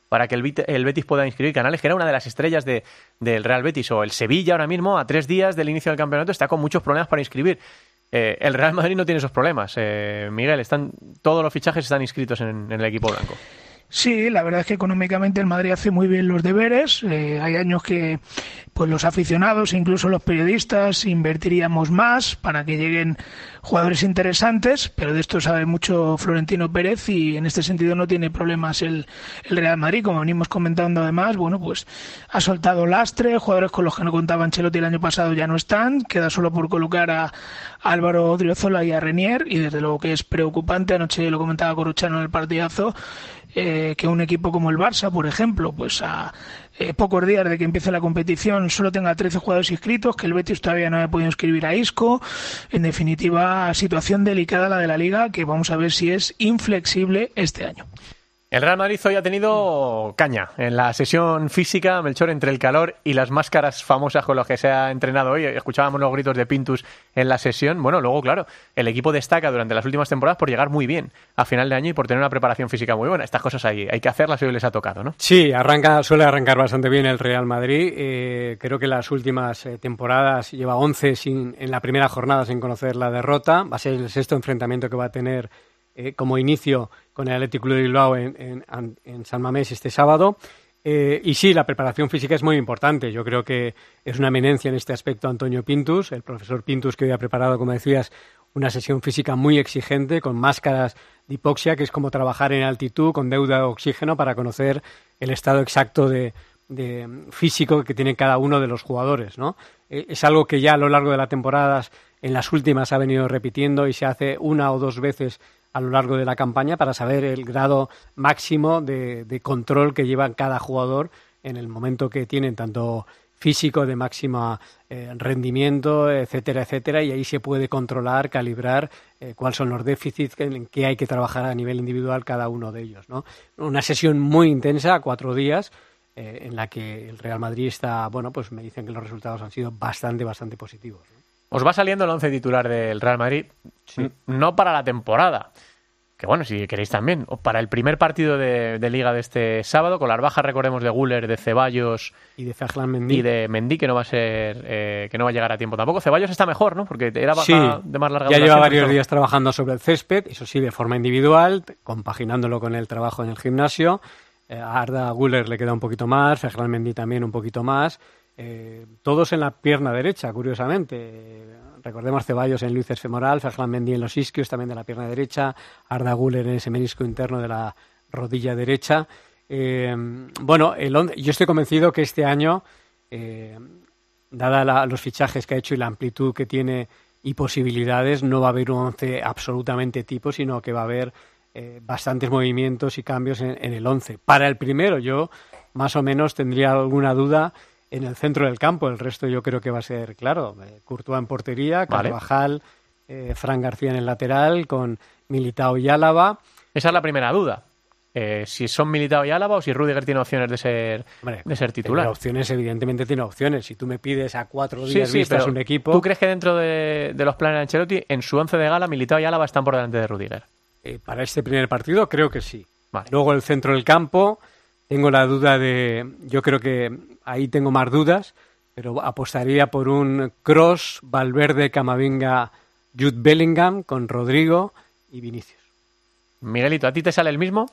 para que el, el Betis pueda inscribir Canales, que era una de las estrellas de, del Real Betis, o el Sevilla ahora mismo, a tres días del inicio del campeonato, está con muchos problemas para inscribir. Eh, el Real Madrid no tiene esos problemas. Eh, Miguel, están todos los fichajes están inscritos en, en el equipo blanco. Sí, la verdad es que económicamente el Madrid hace muy bien los deberes. Eh, hay años que pues los aficionados, incluso los periodistas, invertiríamos más para que lleguen jugadores interesantes, pero de esto sabe mucho Florentino Pérez y en este sentido no tiene problemas el, el Real Madrid. Como venimos comentando además, bueno, pues ha soltado lastre, jugadores con los que no contaba Ancelotti el año pasado ya no están, queda solo por colocar a, a Álvaro Odriozola y a Renier, y desde luego que es preocupante. Anoche lo comentaba Corrochano en el partidazo, Eh, que un equipo como el Barça, por ejemplo, pues a eh, pocos días de que empiece la competición solo tenga trece jugadores inscritos, que el Betis todavía no ha podido inscribir a Isco. En definitiva, situación delicada la de la Liga, que vamos a ver si es inflexible este año. El Real Madrid hoy ha tenido caña en la sesión física, Melchor, entre el calor y las máscaras famosas con las que se ha entrenado hoy. Escuchábamos los gritos de Pintus en la sesión. Bueno, luego, claro, el equipo destaca durante las últimas temporadas por llegar muy bien a final de año y por tener una preparación física muy buena. Estas cosas hay, hay que hacerlas y hoy les ha tocado, ¿no? Sí, arranca, suele arrancar bastante bien el Real Madrid. Eh, creo que las últimas eh, temporadas lleva once sin, en la primera jornada sin conocer la derrota. Va a ser el sexto enfrentamiento que va a tener Eh, como inicio con el Athletic Club de Bilbao en, en, en San Mamés este sábado. Eh, y sí, la preparación física es muy importante. Yo creo que es una eminencia en este aspecto Antonio Pintus, el profesor Pintus, que hoy ha preparado, como decías, una sesión física muy exigente con máscaras de hipoxia, que es como trabajar en altitud con deuda de oxígeno para conocer el estado exacto de, de físico que tiene cada uno de los jugadores, ¿no? Eh, es algo que ya a lo largo de las temporadas, en las últimas, ha venido repitiendo y se hace una o dos veces a lo largo de la campaña para saber el grado máximo de, de control que lleva cada jugador en el momento que tienen, tanto físico, de máximo eh, rendimiento, etcétera, etcétera, y ahí se puede controlar, calibrar eh, cuáles son los déficits en que hay que trabajar a nivel individual cada uno de ellos, ¿no? Una sesión muy intensa, cuatro días, eh, en la que el Real Madrid está, bueno, pues me dicen que los resultados han sido bastante, bastante positivos, ¿no? Os va saliendo el once titular del Real Madrid, sí. No para la temporada, que bueno, si queréis también, o para el primer partido de, de Liga de este sábado, con las bajas, recordemos, de Güler, de Ceballos y de Ferland Mendy, y de Mendy, que no va a ser, eh, que no va a llegar a tiempo tampoco. Ceballos está mejor, ¿no? Porque era baja sí, de más larga ya duración. Lleva varios pero... días trabajando sobre el césped, eso sí, de forma individual, compaginándolo con el trabajo en el gimnasio. Eh, a Arda Güler le queda un poquito más, Ferland Mendy también un poquito más. Eh, todos en la pierna derecha, curiosamente. Eh, recordemos Ceballos en luces femoral, Ferland Mendy en los isquios, también de la pierna derecha, Arda Güler en ese menisco interno de la rodilla derecha. Eh, bueno, el once, yo estoy convencido que este año, eh, dada la, los fichajes que ha hecho y la amplitud que tiene y posibilidades, no va a haber un once absolutamente tipo, sino que va a haber eh, bastantes movimientos y cambios en, en el once. Para el primero, yo más o menos tendría alguna duda en el centro del campo. El resto yo creo que va a ser claro. Eh, Courtois en portería, Carvajal, vale. eh, Fran García en el lateral, con Militao y Álava. Esa es la primera duda. Eh, si son Militao y Álava o si Rüdiger tiene opciones de ser, Hombre, de ser titular. Tiene opciones, evidentemente tiene opciones. Si tú me pides a cuatro días sí, sí, vistas un equipo... ¿Tú crees que dentro de, de los planes de Ancelotti, en su once de gala, Militao y Álava están por delante de Rüdiger? Eh, para este primer partido creo que sí. Vale. Luego el centro del campo... Tengo la duda de... Yo creo que ahí tengo más dudas, pero apostaría por un Kroos, Valverde, Camavinga, Jude Bellingham con Rodrigo y Vinicius. Miguelito, ¿a ti te sale el mismo?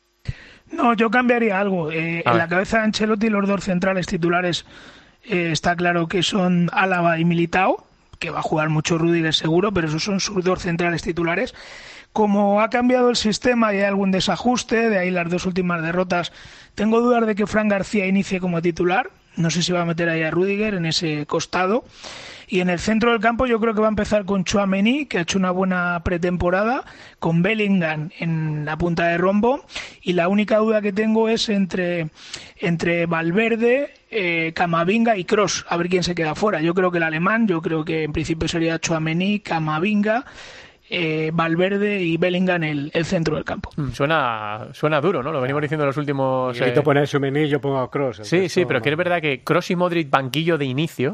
No, yo cambiaría algo. Eh, en la cabeza de Ancelotti los dos centrales titulares eh, está claro que son Álava y Militao, que va a jugar mucho Rüdiger seguro, pero esos son sus dos centrales titulares. Como ha cambiado el sistema y hay algún desajuste, de ahí las dos últimas derrotas, tengo dudas de que Fran García inicie como titular. No sé si va a meter ahí a Rüdiger en ese costado. Y en el centro del campo yo creo que va a empezar con Tchouaméni, que ha hecho una buena pretemporada, con Bellingham en la punta de rombo. Y la única duda que tengo es entre, entre Valverde, eh, Camavinga y Kroos, a ver quién se queda fuera. Yo creo que el alemán, yo creo que en principio sería Tchouaméni, Camavinga, Eh, Valverde y Bellingham el, el centro del campo. Suena suena duro, ¿no? Lo venimos diciendo en los últimos... Miguelito eh... pone Tchouaméni y yo pongo a Kroos. Sí, sí, pero no... que es verdad que Kroos y Modric banquillo de inicio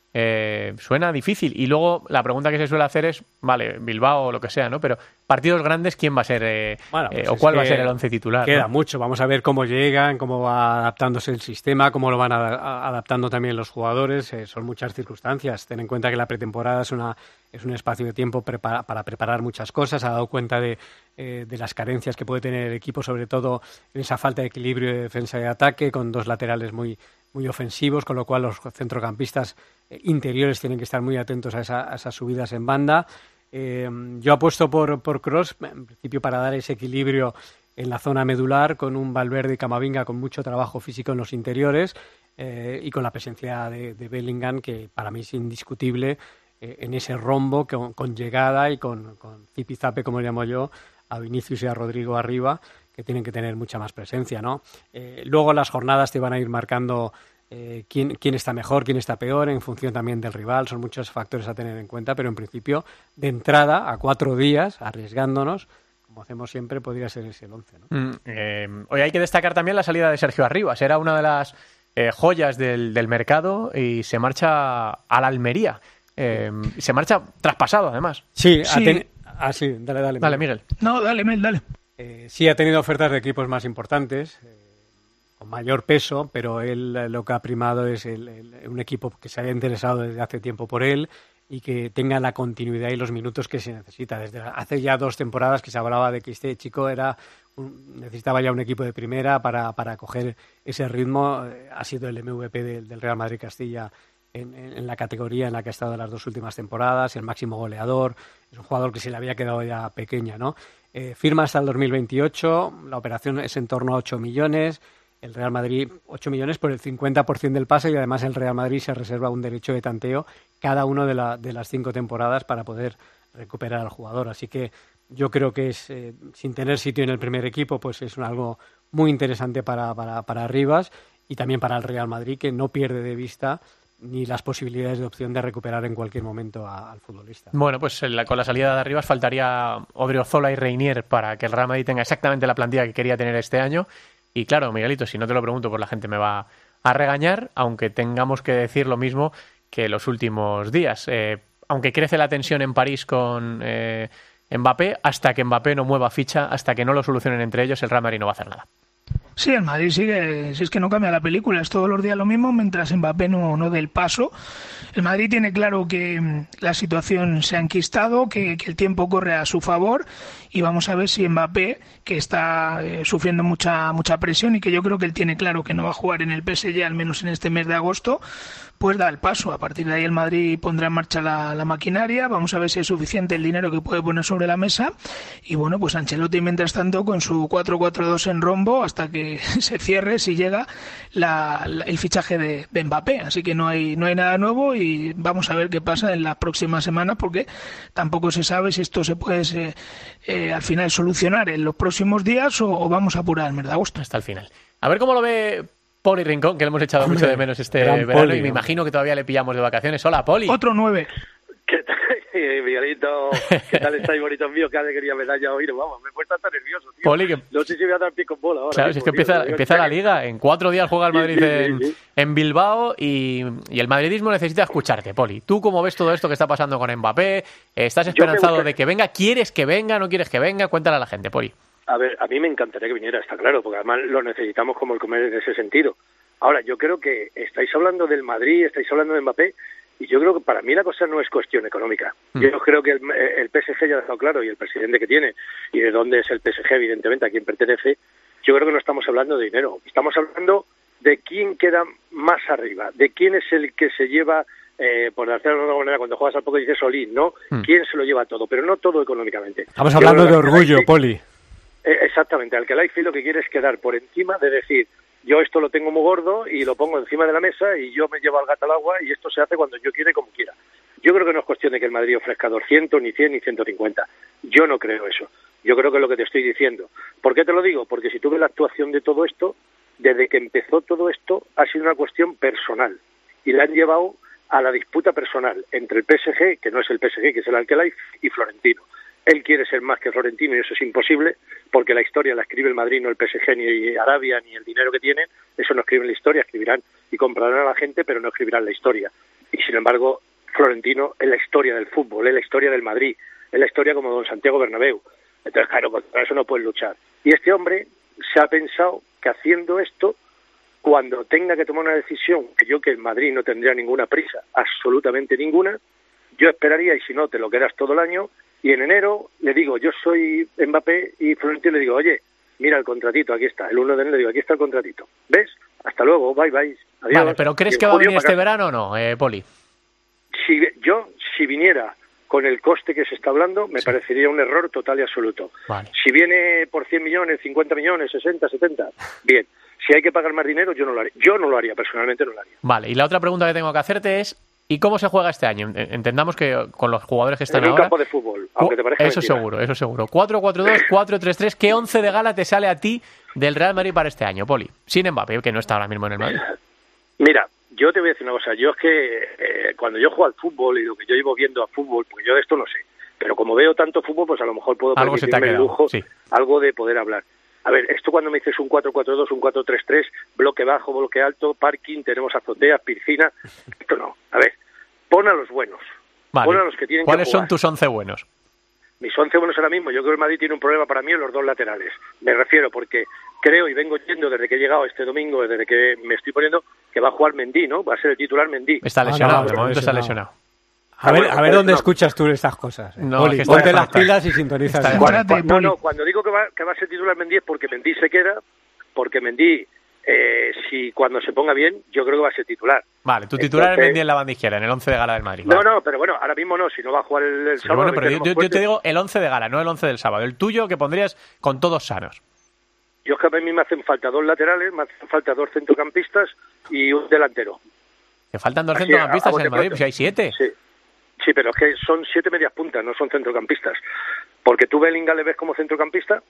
Eh, suena difícil. Y luego la pregunta que se suele hacer es, vale, Bilbao o lo que sea, ¿no? Pero partidos grandes, ¿quién va a ser eh, bueno, pues eh, o cuál va a ser el once titular? Queda ¿no? mucho. Vamos a ver cómo llegan, cómo va adaptándose el sistema, cómo lo van a, a, adaptando también los jugadores. Eh, son muchas circunstancias. Ten en cuenta que la pretemporada es una es un espacio de tiempo prepara, para preparar muchas cosas. Ha dado cuenta de, eh, de las carencias que puede tener el equipo, sobre todo en esa falta de equilibrio de defensa y de ataque, con dos laterales muy muy ofensivos, con lo cual los centrocampistas eh, interiores tienen que estar muy atentos a, esa, a esas subidas en banda. Eh, yo apuesto por, por Kroos, en principio para dar ese equilibrio en la zona medular, con un Valverde y Camavinga con mucho trabajo físico en los interiores eh, y con la presencia de, de Bellingham, que para mí es indiscutible eh, en ese rombo con, con llegada y con, con zipizape, como llamo yo, a Vinicius y a Rodrigo arriba, que tienen que tener mucha más presencia, ¿no? Eh, luego las jornadas te van a ir marcando eh, quién, quién está mejor, quién está peor, en función también del rival. Son muchos factores a tener en cuenta, pero en principio, de entrada, a cuatro días, arriesgándonos, como hacemos siempre, podría ser ese el once, ¿no? Mm, eh, hoy hay que destacar también la salida de Sergio Arribas. Era una de las eh, joyas del, del mercado y se marcha a la Almería. Eh, se marcha traspasado, además. Sí, Sí. ha ten- ah, sí, dale, dale. Dale, Miguel. No, dale, Mel, dale. Eh, sí, ha tenido ofertas de equipos más importantes, eh, con mayor peso, pero él eh, lo que ha primado es el, el- un equipo que se haya interesado desde hace tiempo por él y que tenga la continuidad y los minutos que se necesita. Desde hace ya dos temporadas que se hablaba de que este chico era un- necesitaba ya un equipo de primera para, para coger ese ritmo. Eh, ha sido el M V P del, del Real Madrid Castilla en, en- en la categoría en la que ha estado las dos últimas temporadas, el máximo goleador. Es un jugador que se le había quedado ya pequeña, ¿no? Eh, firma hasta el dos mil veintiocho, la operación es en torno a ocho millones, el Real Madrid ocho millones por el cincuenta por ciento del pase, y además el Real Madrid se reserva un derecho de tanteo cada una de, la, de las cinco temporadas para poder recuperar al jugador. Así que yo creo que es eh, sin tener sitio en el primer equipo, pues es un algo muy interesante para, para, para Rivas y también para el Real Madrid, que no pierde de vista ni las posibilidades de opción de recuperar en cualquier momento a, al futbolista. Bueno, pues la, con la salida de Arribas faltaría Odriozola y Reinier para que el Real Madrid tenga exactamente la plantilla que quería tener este año. Y claro, Miguelito, si no te lo pregunto, pues la gente me va a regañar, aunque tengamos que decir lo mismo que los últimos días. Eh, aunque crece la tensión en París con eh, Mbappé, hasta que Mbappé no mueva ficha, hasta que no lo solucionen entre ellos, el Real Madrid no va a hacer nada. Sí, el Madrid sigue, si es que no cambia la película, es todos los días lo mismo mientras Mbappé no, no dé el paso. El Madrid tiene claro que mm, la situación se ha enquistado, que, que el tiempo corre a su favor y vamos a ver si Mbappé, que está eh, sufriendo mucha mucha presión y que yo creo que él tiene claro que no va a jugar en el P S G al menos en este mes de agosto, pues da el paso. A partir de ahí el Madrid pondrá en marcha la, la maquinaria, vamos a ver si es suficiente el dinero que puede poner sobre la mesa y bueno, pues Ancelotti mientras tanto con su cuatro cuatro dos en rombo hasta que se cierre si llega la, la, el fichaje de, de Mbappé, así que no hay no hay nada nuevo y vamos a ver qué pasa en las próximas semanas porque tampoco se sabe si esto se puede se, eh, al final solucionar en los próximos días o, o vamos a apurar el mes de agosto. Hasta el final. A ver cómo lo ve Poli Rincón, que le hemos echado mucho de menos este gran verano Poli, y me ¿no? imagino que todavía le pillamos de vacaciones. Hola, Poli. Otro nueve. ¿Qué tal, Miguelito? ¿Qué tal estáis, bonitos míos? Qué alegría me da ya oír. Vamos, me he puesto tan nervioso, tío. Poli, que... No sé si voy a dar pie con bola ahora. Claro, mismo, si es que tío. empieza, Digo, empieza la liga. En cuatro días juega el Madrid Sí, sí, en, sí, sí. en Bilbao y, y el madridismo necesita escucharte, Poli. ¿Tú cómo ves todo esto que está pasando con Mbappé? Eh, ¿Estás Yo me esperanzado gusta- de que venga? ¿Quieres que venga? ¿No quieres que venga? Cuéntale a la gente, Poli. A ver, a mí me encantaría que viniera, está claro, porque además lo necesitamos como el comer en ese sentido. Ahora, yo creo que estáis hablando del Madrid, estáis hablando de Mbappé, y yo creo que para mí la cosa no es cuestión económica. Mm. Yo creo que el, el P S G ya ha dejado claro, y el presidente que tiene, y de dónde es el P S G, evidentemente, a quién pertenece, yo creo que no estamos hablando de dinero. Estamos hablando de quién queda más arriba, de quién es el que se lleva, eh, por hacerlo de alguna manera, cuando juegas al poco dices Olín, ¿no? Mm. ¿Quién se lo lleva todo? Pero no todo económicamente. Estamos Yo hablando creo de que orgullo, Alcalá- Poli. Eh, exactamente, al que Life lo que quiere es quedar por encima de decir, yo esto lo tengo muy gordo y lo pongo encima de la mesa y yo me llevo al gato al agua y esto se hace cuando yo quiera y como quiera. Yo creo que no es cuestión de que el Madrid ofrezca doscientos, ni cien, ni ciento cincuenta. Yo no creo eso. Yo creo que es lo que te estoy diciendo. ¿Por qué te lo digo? Porque si tú ves la actuación de todo esto, desde que empezó todo esto ha sido una cuestión personal y la han llevado a la disputa personal entre el P S G, que no es el P S G, que es el Alcalá, y Florentino. Él quiere ser más que Florentino y eso es imposible porque la historia la escribe el Madrid, no el P S G, ni Arabia, ni el dinero que tienen. Eso no escriben la historia, escribirán y comprarán a la gente, pero no escribirán la historia. y sin embargo Florentino es la historia del fútbol, es la historia del Madrid, es la historia como don Santiago Bernabéu. Entonces, claro, contra eso no puedes luchar. Y este hombre se ha pensado que haciendo esto, cuando tenga que tomar una decisión, que yo que el Madrid no tendría ninguna prisa, absolutamente ninguna, yo esperaría, y si no, te lo quedas todo el año, y en enero le digo, yo soy Mbappé, y Florentino le digo, oye, mira el contratito, aquí está, el uno de enero le digo, aquí está el contratito, ¿ves? Hasta luego, bye bye, adiós. Vale, pero ¿crees que va a venir este verano o no, eh, Poli? Si, yo, si viniera con el coste que se está hablando, me sí. parecería un error total y absoluto. Vale. Si viene por cien millones, cincuenta millones, sesenta, setenta, bien. Si hay que pagar más dinero, yo no lo haría. Yo no lo haría, personalmente no lo haría. Vale, y la otra pregunta que tengo que hacerte es, ¿y cómo se juega este año? Entendamos que con los jugadores que están en un ahora... campo de fútbol, aunque te parezca Eso mentira. seguro, eso seguro. cuatro cuatro dos, cuatro tres tres, ¿qué once de gala te sale a ti del Real Madrid para este año, Poli? Sin Mbappé, que no está ahora mismo en el Madrid. Mira, yo te voy a decir una cosa. Yo es que eh, cuando yo juego al fútbol y lo que yo llevo viendo a fútbol, porque yo de esto no sé, pero como veo tanto fútbol, pues a lo mejor puedo algo permitirme el lujo, sí. algo de poder hablar. A ver, esto cuando me dices un cuatro cuatro dos, un cuatro tres tres, bloque bajo, bloque alto, parking, tenemos azoteas, piscina, esto no. A ver, pon a los buenos. Vale. Pon a los que tienen ¿Cuáles que jugar. son tus once buenos? Mis once buenos ahora mismo, yo creo que el Madrid tiene un problema para mí en los dos laterales. Me refiero porque creo y vengo yendo desde que he llegado este domingo, desde que me estoy poniendo, que va a jugar Mendy, ¿no? Va a ser el titular Mendy. Está lesionado, Ah, no, de momento lesionado. está lesionado. A ver, bueno, a ver dónde no. escuchas tú estas cosas. Eh. No, Poli, que está ponte las desconectado. pilas y sintonizas. Está Cuando, Espérate, no, Poli. no, cuando digo que va, que va a ser titular Mendy es porque Mendy se queda, porque Mendy, eh, si cuando se ponga bien, yo creo que va a ser titular. Vale, tu titular Entonces- es Mendy en la banda izquierda, en el once de gala del Madrid. No, Vale. no, pero bueno, ahora mismo no, si no va a jugar el, el Sí, sábado. bueno, pero yo, tenemos yo- yo fuerte. te digo el once de gala, no el once del sábado. El tuyo que pondrías con todos sanos. Yo es que a mí me hacen falta dos laterales, me hacen falta dos centrocampistas y un delantero. Te faltan dos Así, centrocampistas a- a en el bote Madrid, pronto. pues hay siete. Sí. Sí, pero es que son siete medias puntas, no son centrocampistas. Porque tú Bellingham le ves como centrocampista.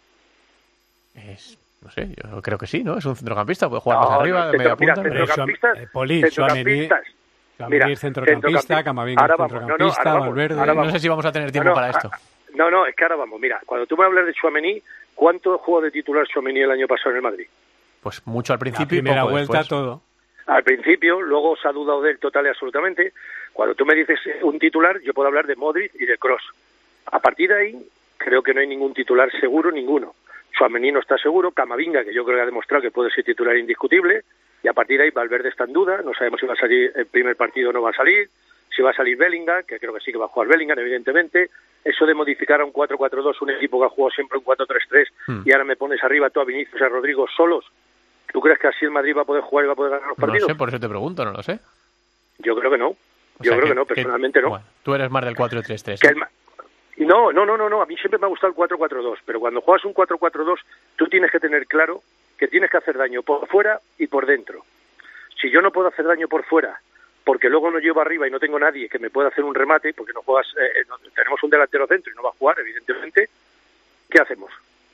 Es, no sé, yo creo que sí, ¿no? Es un centrocampista, puede jugar No, más arriba, no, de media centro- mira, punta. Pero centrocampistas, Suam- eh, Poli, centrocampistas. Suamení Mira, es centrocampista, centrocampista. Camavinga Ahora es vamos, no, no, centrocampista, ahora vamos, Valverde... ahora No vamos. sé si vamos a tener tiempo No, no, para ah, esto. No, no, es que ahora vamos. Mira, cuando tú me hablas de Tchouaméni, ¿cuánto jugó de titular Tchouaméni el año pasado en el Madrid? Pues mucho al La principio y primera poco vuelta, después. todo. Al principio, luego se ha dudado de él total y absolutamente. Cuando tú me dices un titular, yo puedo hablar de Modric y de Kroos. A partir de ahí, creo que no hay ningún titular seguro, ninguno. Tchouaméni no está seguro, Camavinga, que yo creo que ha demostrado que puede ser titular indiscutible, y a partir de ahí Valverde está en duda, no sabemos si va a salir el primer partido o no va a salir, si va a salir Bellingham, que creo que sí que va a jugar Bellingham, evidentemente. Eso de modificar a un cuatro cuatro dos, un equipo que ha jugado siempre un cuatro tres tres, Hmm. y ahora me pones arriba tú a Vinicius y a Rodrigo solos, ¿tú crees que así el Madrid va a poder jugar y va a poder ganar los No lo partidos? sé, por eso te pregunto, no lo sé. Yo creo que no. O Yo sea, creo que, no, personalmente no. Bueno, tú eres más del cuatro tres tres. Que el Ma- No, no, no, no, no, a mí siempre me ha gustado el cuatro cuatro dos, pero cuando juegas un cuatro cuatro dos, tú tienes que tener claro que tienes que hacer daño por fuera y por dentro. Si yo no puedo hacer daño por fuera, porque luego lo llevo arriba y no tengo nadie que me pueda hacer un remate, porque no juegas, eh, no- tenemos un delantero dentro y no va a jugar, evidentemente, ¿qué hacemos?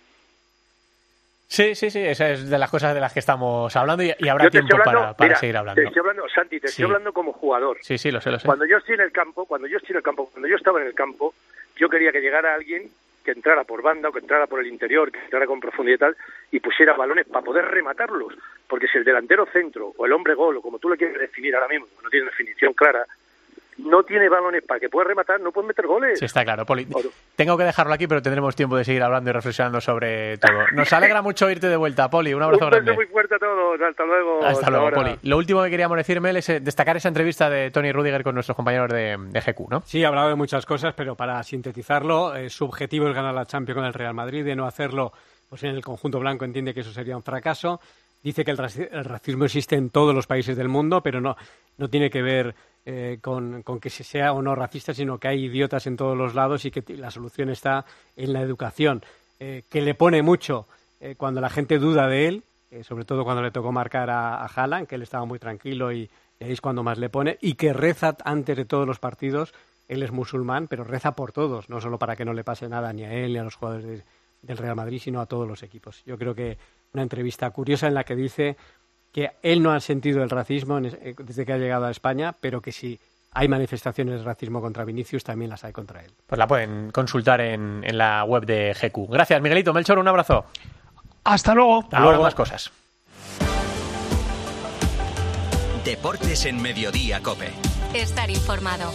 Sí, sí, sí, esa es de las cosas de las que estamos hablando y, y habrá Yo te tiempo estoy hablando, para, para mira, seguir hablando. Te estoy hablando, Santi, te Sí. estoy hablando como jugador. Sí, sí, lo sé, lo sé. Cuando yo estoy en el campo, cuando yo estoy en el campo, cuando yo estaba en el campo, yo quería que llegara alguien que entrara por banda o que entrara por el interior, que entrara con profundidad y tal, y pusiera balones para poder rematarlos. Porque si el delantero centro o el hombre gol, o como tú lo quieres definir ahora mismo, no tiene definición clara, no tiene balones para que pueda rematar, no puede meter goles. Sí, está claro, Poli. Tengo que dejarlo aquí, pero tendremos tiempo de seguir hablando y reflexionando sobre todo. Nos alegra mucho irte de vuelta, Poli. Un abrazo Un beso grande. muy fuerte a todos. Hasta luego. Hasta luego, ahora. Poli. Lo último que queríamos decir, Mel, es eh, destacar esa entrevista de Tony Rudiger con nuestros compañeros de, de G Q, ¿no? Sí, ha hablado de muchas cosas, pero para sintetizarlo, eh, su objetivo es ganar la Champions con el Real Madrid. De no hacerlo, pues en el conjunto blanco entiende que eso sería un fracaso. Dice que el, raci- el racismo existe en todos los países del mundo, pero no, no tiene que ver eh, con, con que se sea o no racista, sino que hay idiotas en todos los lados y que t- la solución está en la educación. Eh, que le pone mucho eh, cuando la gente duda de él, eh, sobre todo cuando le tocó marcar a, a Haaland, que él estaba muy tranquilo y ahí es cuando más le pone, y que reza antes de todos los partidos. Él es musulmán, pero reza por todos, no solo para que no le pase nada ni a él ni a los jugadores de- del Real Madrid, sino a todos los equipos. Yo creo que una entrevista curiosa en la que dice que él no ha sentido el racismo en es- eh, desde que ha llegado a España, pero que si hay manifestaciones de racismo contra Vinicius, también las hay contra él. Pues la pueden consultar en, en la web de G Q. Gracias, Miguelito. Melchor, un abrazo. Hasta luego. Ahora más cosas. Deportes en Mediodía, COPE. estar informado.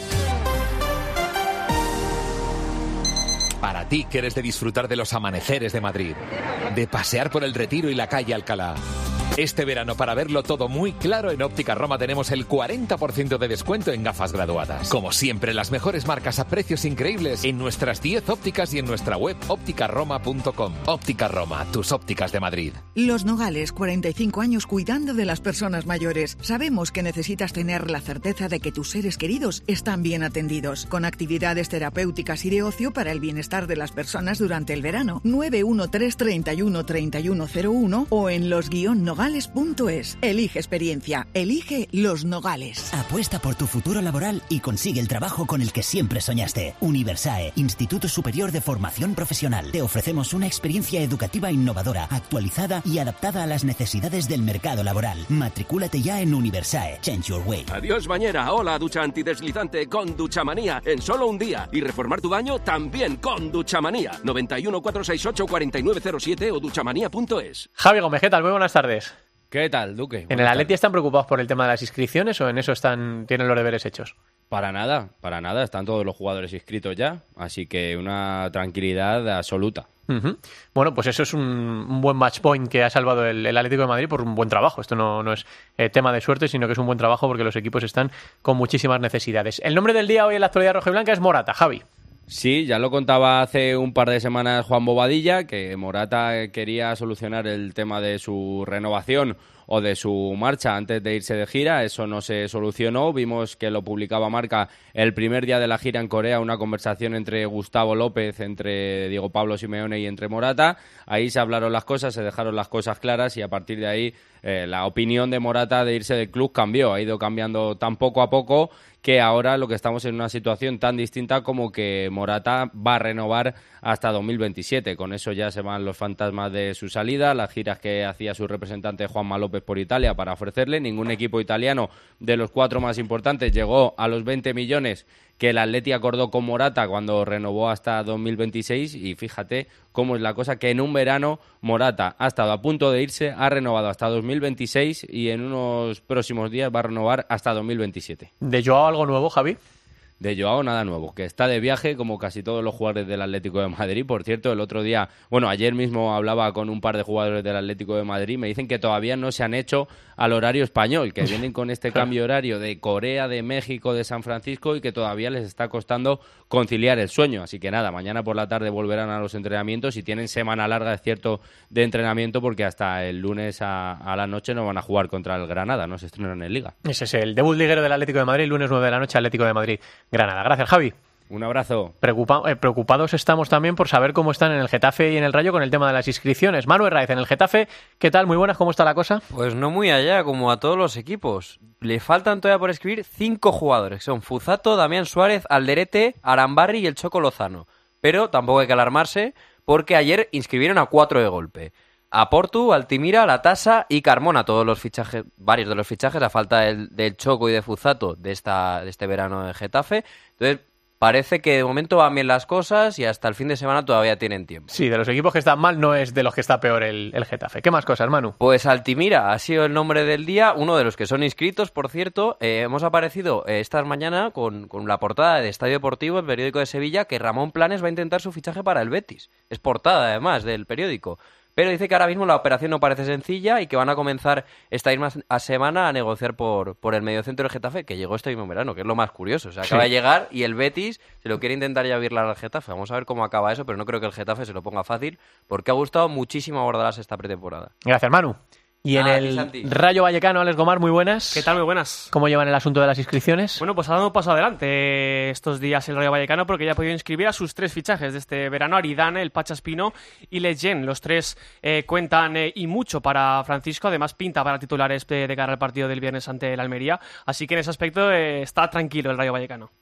Para ti que eres de disfrutar de los amaneceres de Madrid, de pasear por el Retiro y la calle Alcalá. Este verano, para verlo todo muy claro, en Óptica Roma tenemos el cuarenta por ciento de descuento en gafas graduadas. Como siempre, las mejores marcas a precios increíbles en nuestras diez ópticas y en nuestra web óptica roma punto com. Óptica Roma, tus ópticas de Madrid. Los Nogales, cuarenta y cinco años cuidando de las personas mayores. Sabemos que necesitas tener la certeza de que tus seres queridos están bien atendidos, con actividades terapéuticas y de ocio para el bienestar de las personas durante el verano. nueve uno tres, treinta y uno, treinta y uno cero uno o en los guion nogales punto es. Elige experiencia. Elige Los Nogales. Apuesta por tu futuro laboral y consigue el trabajo con el que siempre soñaste. Universae, Instituto Superior de Formación Profesional. Te ofrecemos una experiencia educativa innovadora, actualizada y adaptada a las necesidades del mercado laboral. Matricúlate ya en Universae. Change your way. Adiós bañera, hola ducha antideslizante con Duchamanía en solo un día. Y reformar tu baño también con Duchamanía. noventa y uno, cuatrocientos sesenta y ocho, cuarenta y nueve cero siete o duchamanía punto es. Javi Gómez, ¿qué tal? Muy buenas tardes. ¿Qué tal, Duque? ¿En el Atleti están preocupados por el tema de las inscripciones o en eso están tienen los deberes hechos? Para nada, para nada. Están todos los jugadores inscritos ya, así que una tranquilidad absoluta. Uh-huh. Bueno, pues eso es un, un buen match point que ha salvado el, el Atlético de Madrid por un buen trabajo. Esto no, no es eh, tema de suerte, sino que es un buen trabajo porque los equipos están con muchísimas necesidades. El nombre del día hoy en la actualidad rojiblanca es Morata. Javi. Sí, ya lo contaba hace un par de semanas Juan Bobadilla, que Morata quería solucionar el tema de su renovación o de su marcha antes de irse de gira. Eso no se solucionó. Vimos que lo publicaba Marca el primer día de la gira en Corea, una conversación entre Gustavo López, entre Diego Pablo Simeone y entre Morata. Ahí se hablaron las cosas, se dejaron las cosas claras y a partir de ahí eh, la opinión de Morata de irse del club cambió. Ha ido cambiando tan poco a poco que ahora lo que estamos en una situación tan distinta como que Morata va a renovar hasta dos mil veintisiete. Con eso ya se van los fantasmas de su salida, las giras que hacía su representante Juanma López por Italia para ofrecerle. Ningún equipo italiano de los cuatro más importantes llegó a los veinte millones que el Atleti acordó con Morata cuando renovó hasta dos mil veintiséis y fíjate cómo es la cosa que en un verano Morata ha estado a punto de irse, ha renovado hasta dos mil veintiséis y en unos próximos días va a renovar hasta dos mil veintisiete. ¿De Joao algo nuevo, Javi? De Joao nada nuevo, que está de viaje como casi todos los jugadores del Atlético de Madrid. Por cierto, el otro día, bueno, ayer mismo hablaba con un par de jugadores del Atlético de Madrid, me dicen que todavía no se han hecho al horario español, que vienen con este cambio horario de Corea, de México, de San Francisco y que todavía les está costando conciliar el sueño. Así que nada, mañana por la tarde volverán a los entrenamientos y tienen semana larga, es cierto, de entrenamiento porque hasta el lunes a, a la noche no van a jugar contra el Granada, no se estrenan en Liga. Ese es el debut liguero del Atlético de Madrid, lunes nueve de la noche, Atlético de Madrid. Granada. Gracias, Javi. Un abrazo. Preocupa- eh, preocupados estamos también por saber cómo están en el Getafe y en el Rayo con el tema de las inscripciones. Manu Herráez, en el Getafe, ¿qué tal? Muy buenas, ¿cómo está la cosa? Pues no muy allá, como a todos los equipos. Le faltan todavía por escribir cinco jugadores. Son Fuzato, Damián Suárez, Alderete, Arambarri y el Choco Lozano. Pero tampoco hay que alarmarse porque ayer inscribieron a cuatro de golpe. A Portu, Altimira, Latasa y Carmona, todos los fichajes, varios de los fichajes, a falta del, del Choco y de Fuzato de, esta, de este verano en Getafe. Entonces, parece que de momento van bien las cosas y hasta el fin de semana todavía tienen tiempo. Sí, de los equipos que están mal no es de los que está peor el, el Getafe. ¿Qué más cosas, Manu? Pues Altimira ha sido el nombre del día, uno de los que son inscritos, por cierto. Eh, hemos aparecido eh, esta mañana con, con la portada de Estadio Deportivo, el periódico de Sevilla, que Ramón Planes va a intentar su fichaje para el Betis. Es portada, además, del periódico. Pero dice que ahora mismo la operación no parece sencilla y que van a comenzar esta misma semana a negociar por, por el mediocentro del Getafe, que llegó este mismo verano, que es lo más curioso. O sea, acaba sí. de llegar y el Betis se lo quiere intentar ya virlar al Getafe. Vamos a ver cómo acaba eso, pero no creo que el Getafe se lo ponga fácil, porque ha gustado muchísimo a Bordalás esta pretemporada. Gracias, Manu. Y en ah, el Santi. Rayo Vallecano, Alex Gomar, muy buenas. ¿Qué tal? Muy buenas. ¿Cómo llevan el asunto de las inscripciones? Bueno, pues ha dado un paso adelante estos días el Rayo Vallecano porque ya ha podido inscribir a sus tres fichajes de este verano, Aridane, el Pachaspino y Leyen. Los tres eh, cuentan eh, y mucho para Francisco, además pinta para titulares de, de cara al partido del viernes ante el Almería. Así que en ese aspecto eh, está tranquilo el Rayo Vallecano.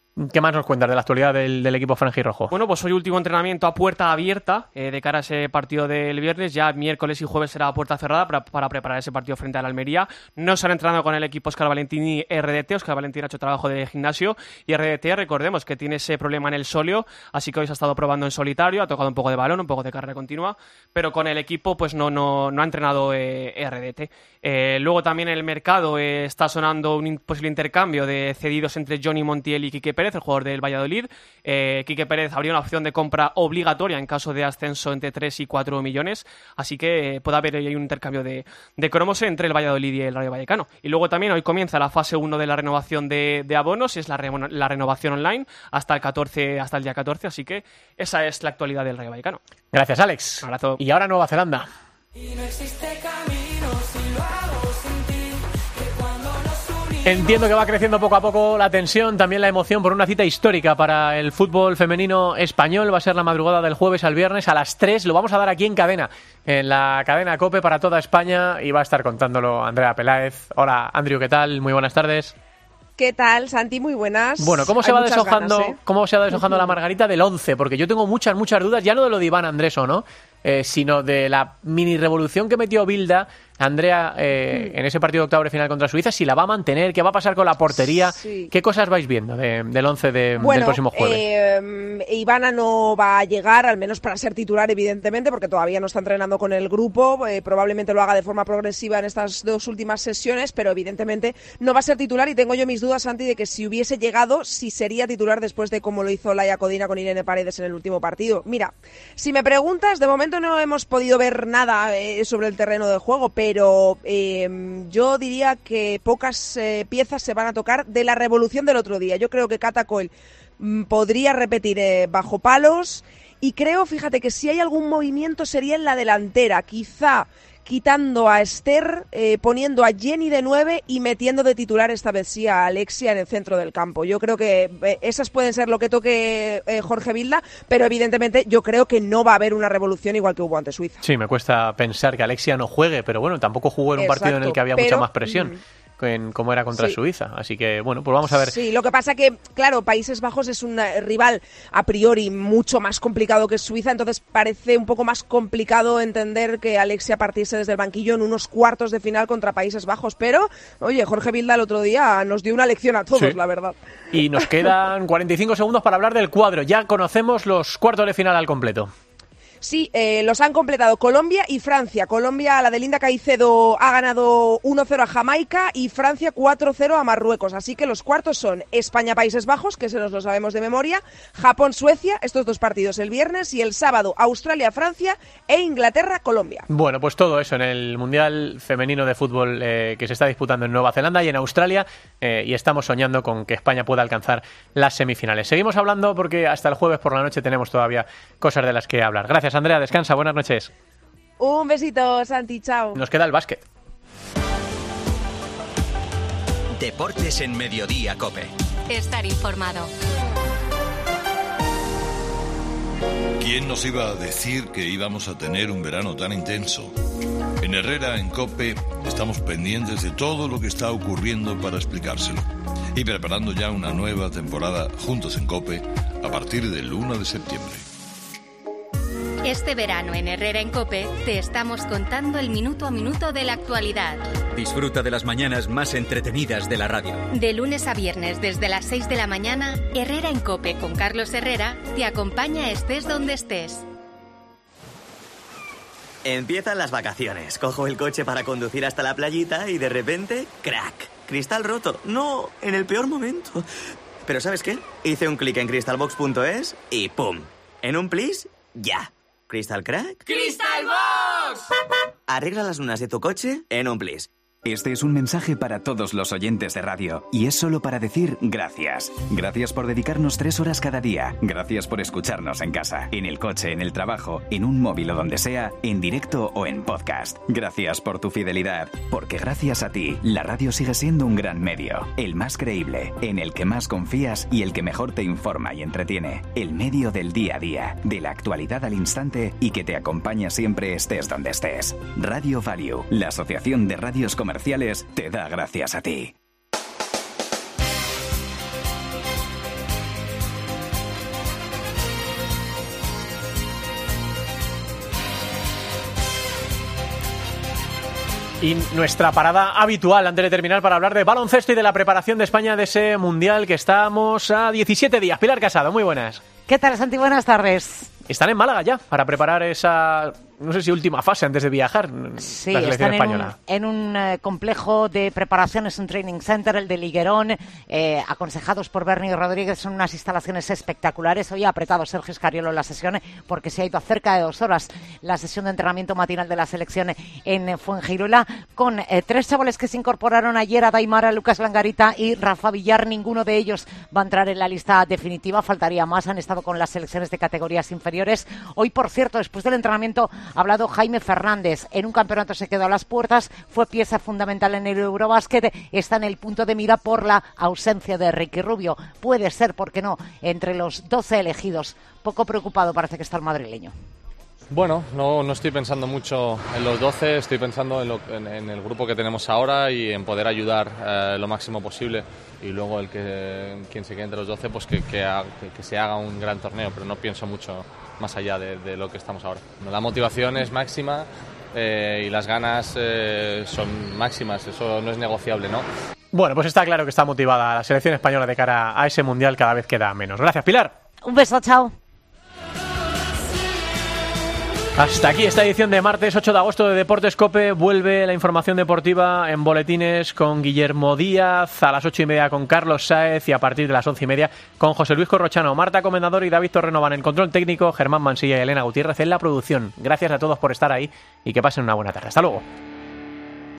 ¿Qué más nos cuentas de la actualidad del, del equipo franjirrojo? Bueno, pues hoy último entrenamiento a puerta abierta eh, de cara a ese partido del viernes. Ya miércoles y jueves será a puerta cerrada para, para preparar ese partido frente al Almería. No se han entrenado con el equipo Óscar Valentín y R D T. Óscar Valentín ha hecho trabajo de gimnasio y R D T, recordemos que tiene ese problema en el sóleo, así que hoy se ha estado probando en solitario, ha tocado un poco de balón, un poco de carrera continua, pero con el equipo pues no, no, no ha entrenado eh, R D T. Eh, luego también en el mercado eh, está sonando un in- posible intercambio de cedidos entre Johnny Montiel y Quique Pérez, el jugador del Valladolid. Eh, Quique Pérez habría una opción de compra obligatoria en caso de ascenso entre tres y cuatro millones, así que eh, puede haber ahí un intercambio de, de cromos entre el Valladolid y el Rayo Vallecano. Y luego también hoy comienza la fase uno de la renovación de, de abonos, es la, re- la renovación online hasta el catorce, hasta el día catorce, así que esa es la actualidad del Rayo Vallecano. Gracias, Alex. Un abrazo. Y ahora Nueva Zelanda. Y no existe camino si lo hago sin ti, que cuando nos unimos... Entiendo que va creciendo poco a poco la tensión, también la emoción por una cita histórica para el fútbol femenino español. Va a ser la madrugada del jueves al viernes a las tres. Lo vamos a dar aquí en cadena, en la cadena COPE para toda España, y va a estar contándolo Andrea Peláez. Hola, Andrew, ¿qué tal? Muy buenas tardes. ¿Qué tal, Santi? Muy buenas. Bueno, ¿cómo se Hay va muchas deshojando, ganas, ¿eh? cómo se va deshojando la margarita del once? Porque yo tengo muchas, muchas dudas, ya no de lo de Iván Andrés o no, eh, sino de la mini revolución que metió Bilda, Andrea, eh, en ese partido de octavo de final contra Suiza, si la va a mantener, qué va a pasar con la portería, Sí. qué cosas vais viendo de- del once de, Bueno, del próximo jueves. eh, Ivana no va a llegar, al menos para ser titular, evidentemente, porque todavía no está entrenando con el grupo. Eh, probablemente lo haga de forma progresiva en estas dos últimas sesiones, pero evidentemente no va a ser titular. Y tengo yo mis dudas, Santi, de que si hubiese llegado, si sería titular después de cómo lo hizo Laia Codina con Irene Paredes en el último partido. Mira, si me preguntas, de momento no hemos podido ver nada eh, sobre el terreno de juego, pero eh, yo diría que pocas eh, piezas se van a tocar de la revolución del otro día. Yo creo que Cata Coel mm, podría repetir eh, bajo palos, y creo, fíjate, que si hay algún movimiento sería en la delantera, quizá quitando a Esther, eh, poniendo a Jenny de nueve y metiendo de titular esta vez sí a Alexia en el centro del campo. Yo creo que eh, esas pueden ser lo que toque eh, Jorge Vilda, pero evidentemente yo creo que no va a haber una revolución igual que hubo ante Suiza. Sí, me cuesta pensar que Alexia no juegue, pero bueno, tampoco jugó en un partido en el que había Exacto, mucha pero, más presión. mm, En cómo era contra Sí. Suiza, así que bueno, pues vamos a ver. Sí, lo que pasa que, claro, Países Bajos es un eh, rival a priori mucho más complicado que Suiza, entonces parece un poco más complicado entender que Alexia partiese desde el banquillo en unos cuartos de final contra Países Bajos, pero, oye, Jorge Vilda el otro día nos dio una lección a todos, Sí. la verdad. Y nos quedan cuarenta y cinco segundos para hablar del cuadro. Ya conocemos los cuartos de final al completo. Sí, eh, los han completado Colombia y Francia. Colombia, la de Linda Caicedo, ha ganado uno cero a Jamaica y Francia cuatro cero a Marruecos. Así que los cuartos son España-Países Bajos, que se nos lo sabemos de memoria, Japón-Suecia, estos dos partidos el viernes, y el sábado Australia-Francia e Inglaterra-Colombia. Bueno, pues todo eso en el Mundial Femenino de Fútbol eh, que se está disputando en Nueva Zelanda y en Australia, eh, y estamos soñando con que España pueda alcanzar las semifinales. Seguimos hablando porque hasta el jueves por la noche tenemos todavía cosas de las que hablar. Gracias, Andrea, descansa, buenas noches. Un besito, Santi, chao. Nos queda el básquet. Deportes en Mediodía COPE. Estar informado. ¿Quién nos iba a decir que íbamos a tener un verano tan intenso? En Herrera, en COPE, estamos pendientes de todo lo que está ocurriendo para explicárselo. Y preparando ya una nueva temporada juntos en COPE a partir del uno de septiembre. Este verano en Herrera en COPE te estamos contando el minuto a minuto de la actualidad. Disfruta de las mañanas más entretenidas de la radio. De lunes a viernes desde las seis de la mañana, Herrera en COPE con Carlos Herrera te acompaña estés donde estés. Empiezan las vacaciones. Cojo el coche para conducir hasta la playita y de repente, ¡crack! Cristal roto. No, en el peor momento. Pero ¿sabes qué? Hice un clic en crystalbox punto es y ¡pum! En un plis, ya. ¿Crystal crack? ¡Crystal Box! Arregla las lunas de tu coche en un plis. Este es un mensaje para todos los oyentes de radio y es solo para decir gracias. Gracias por dedicarnos tres horas cada día. Gracias por escucharnos en casa, en el coche, en el trabajo, en un móvil o donde sea, en directo o en podcast. Gracias por tu fidelidad, porque gracias a ti, la radio sigue siendo un gran medio, el más creíble, en el que más confías y el que mejor te informa y entretiene. El medio del día a día, de la actualidad al instante y que te acompaña siempre estés donde estés. Radio Value, la asociación de radios comerciales, te da gracias a ti. Y nuestra parada habitual antes de terminar para hablar de baloncesto y de la preparación de España de ese Mundial que estamos a diecisiete días. Pilar Casado, muy buenas. ¿Qué tal, Santi? Buenas tardes. Están en Málaga ya para preparar esa, no sé si última fase antes de viajar, sí, la selección están española. En un, en un eh, complejo de preparaciones, un training center, el de Liguerón, eh, aconsejados por Berni Rodríguez, son unas instalaciones espectaculares. Hoy ha apretado Sergio Escariolo en la sesión porque se ha ido a cerca de dos horas la sesión de entrenamiento matinal de la selección en Fuengirola, con eh, tres chavales que se incorporaron ayer, a Daimara, Lucas Langarita y Rafa Villar. Ninguno de ellos va a entrar en la lista definitiva, faltaría más, han estado con las selecciones de categorías inferiores. Hoy, por cierto, después del entrenamiento ha hablado Jaime Fernández. En un campeonato se quedó a las puertas, fue pieza fundamental en el Eurobásquet, está en el punto de mira por la ausencia de Ricky Rubio. Puede ser, ¿por qué no?, entre los doce elegidos. Poco preocupado parece que está el madrileño. Bueno, no, no estoy pensando mucho en los doce, estoy pensando en, lo, en, en el grupo que tenemos ahora y en poder ayudar eh, lo máximo posible. Y luego el que quien se quede entre los doce, pues que, que, haga, que, que se haga un gran torneo, pero no pienso mucho más allá de, de lo que estamos ahora. La motivación es máxima eh, y las ganas eh, son máximas, eso no es negociable, ¿no? Bueno, pues está claro que está motivada la selección española de cara a ese Mundial, cada vez queda menos. Gracias, Pilar. Un beso, chao. Hasta aquí esta edición de martes ocho de agosto de Deportes COPE. Vuelve la información deportiva en boletines con Guillermo Díaz, a las ocho y media con Carlos Sáez y a partir de las once y media con José Luis Corrochano, Marta Comendador y David Torrenova en el control técnico, Germán Mansilla y Elena Gutiérrez en la producción. Gracias a todos por estar ahí y que pasen una buena tarde. Hasta luego.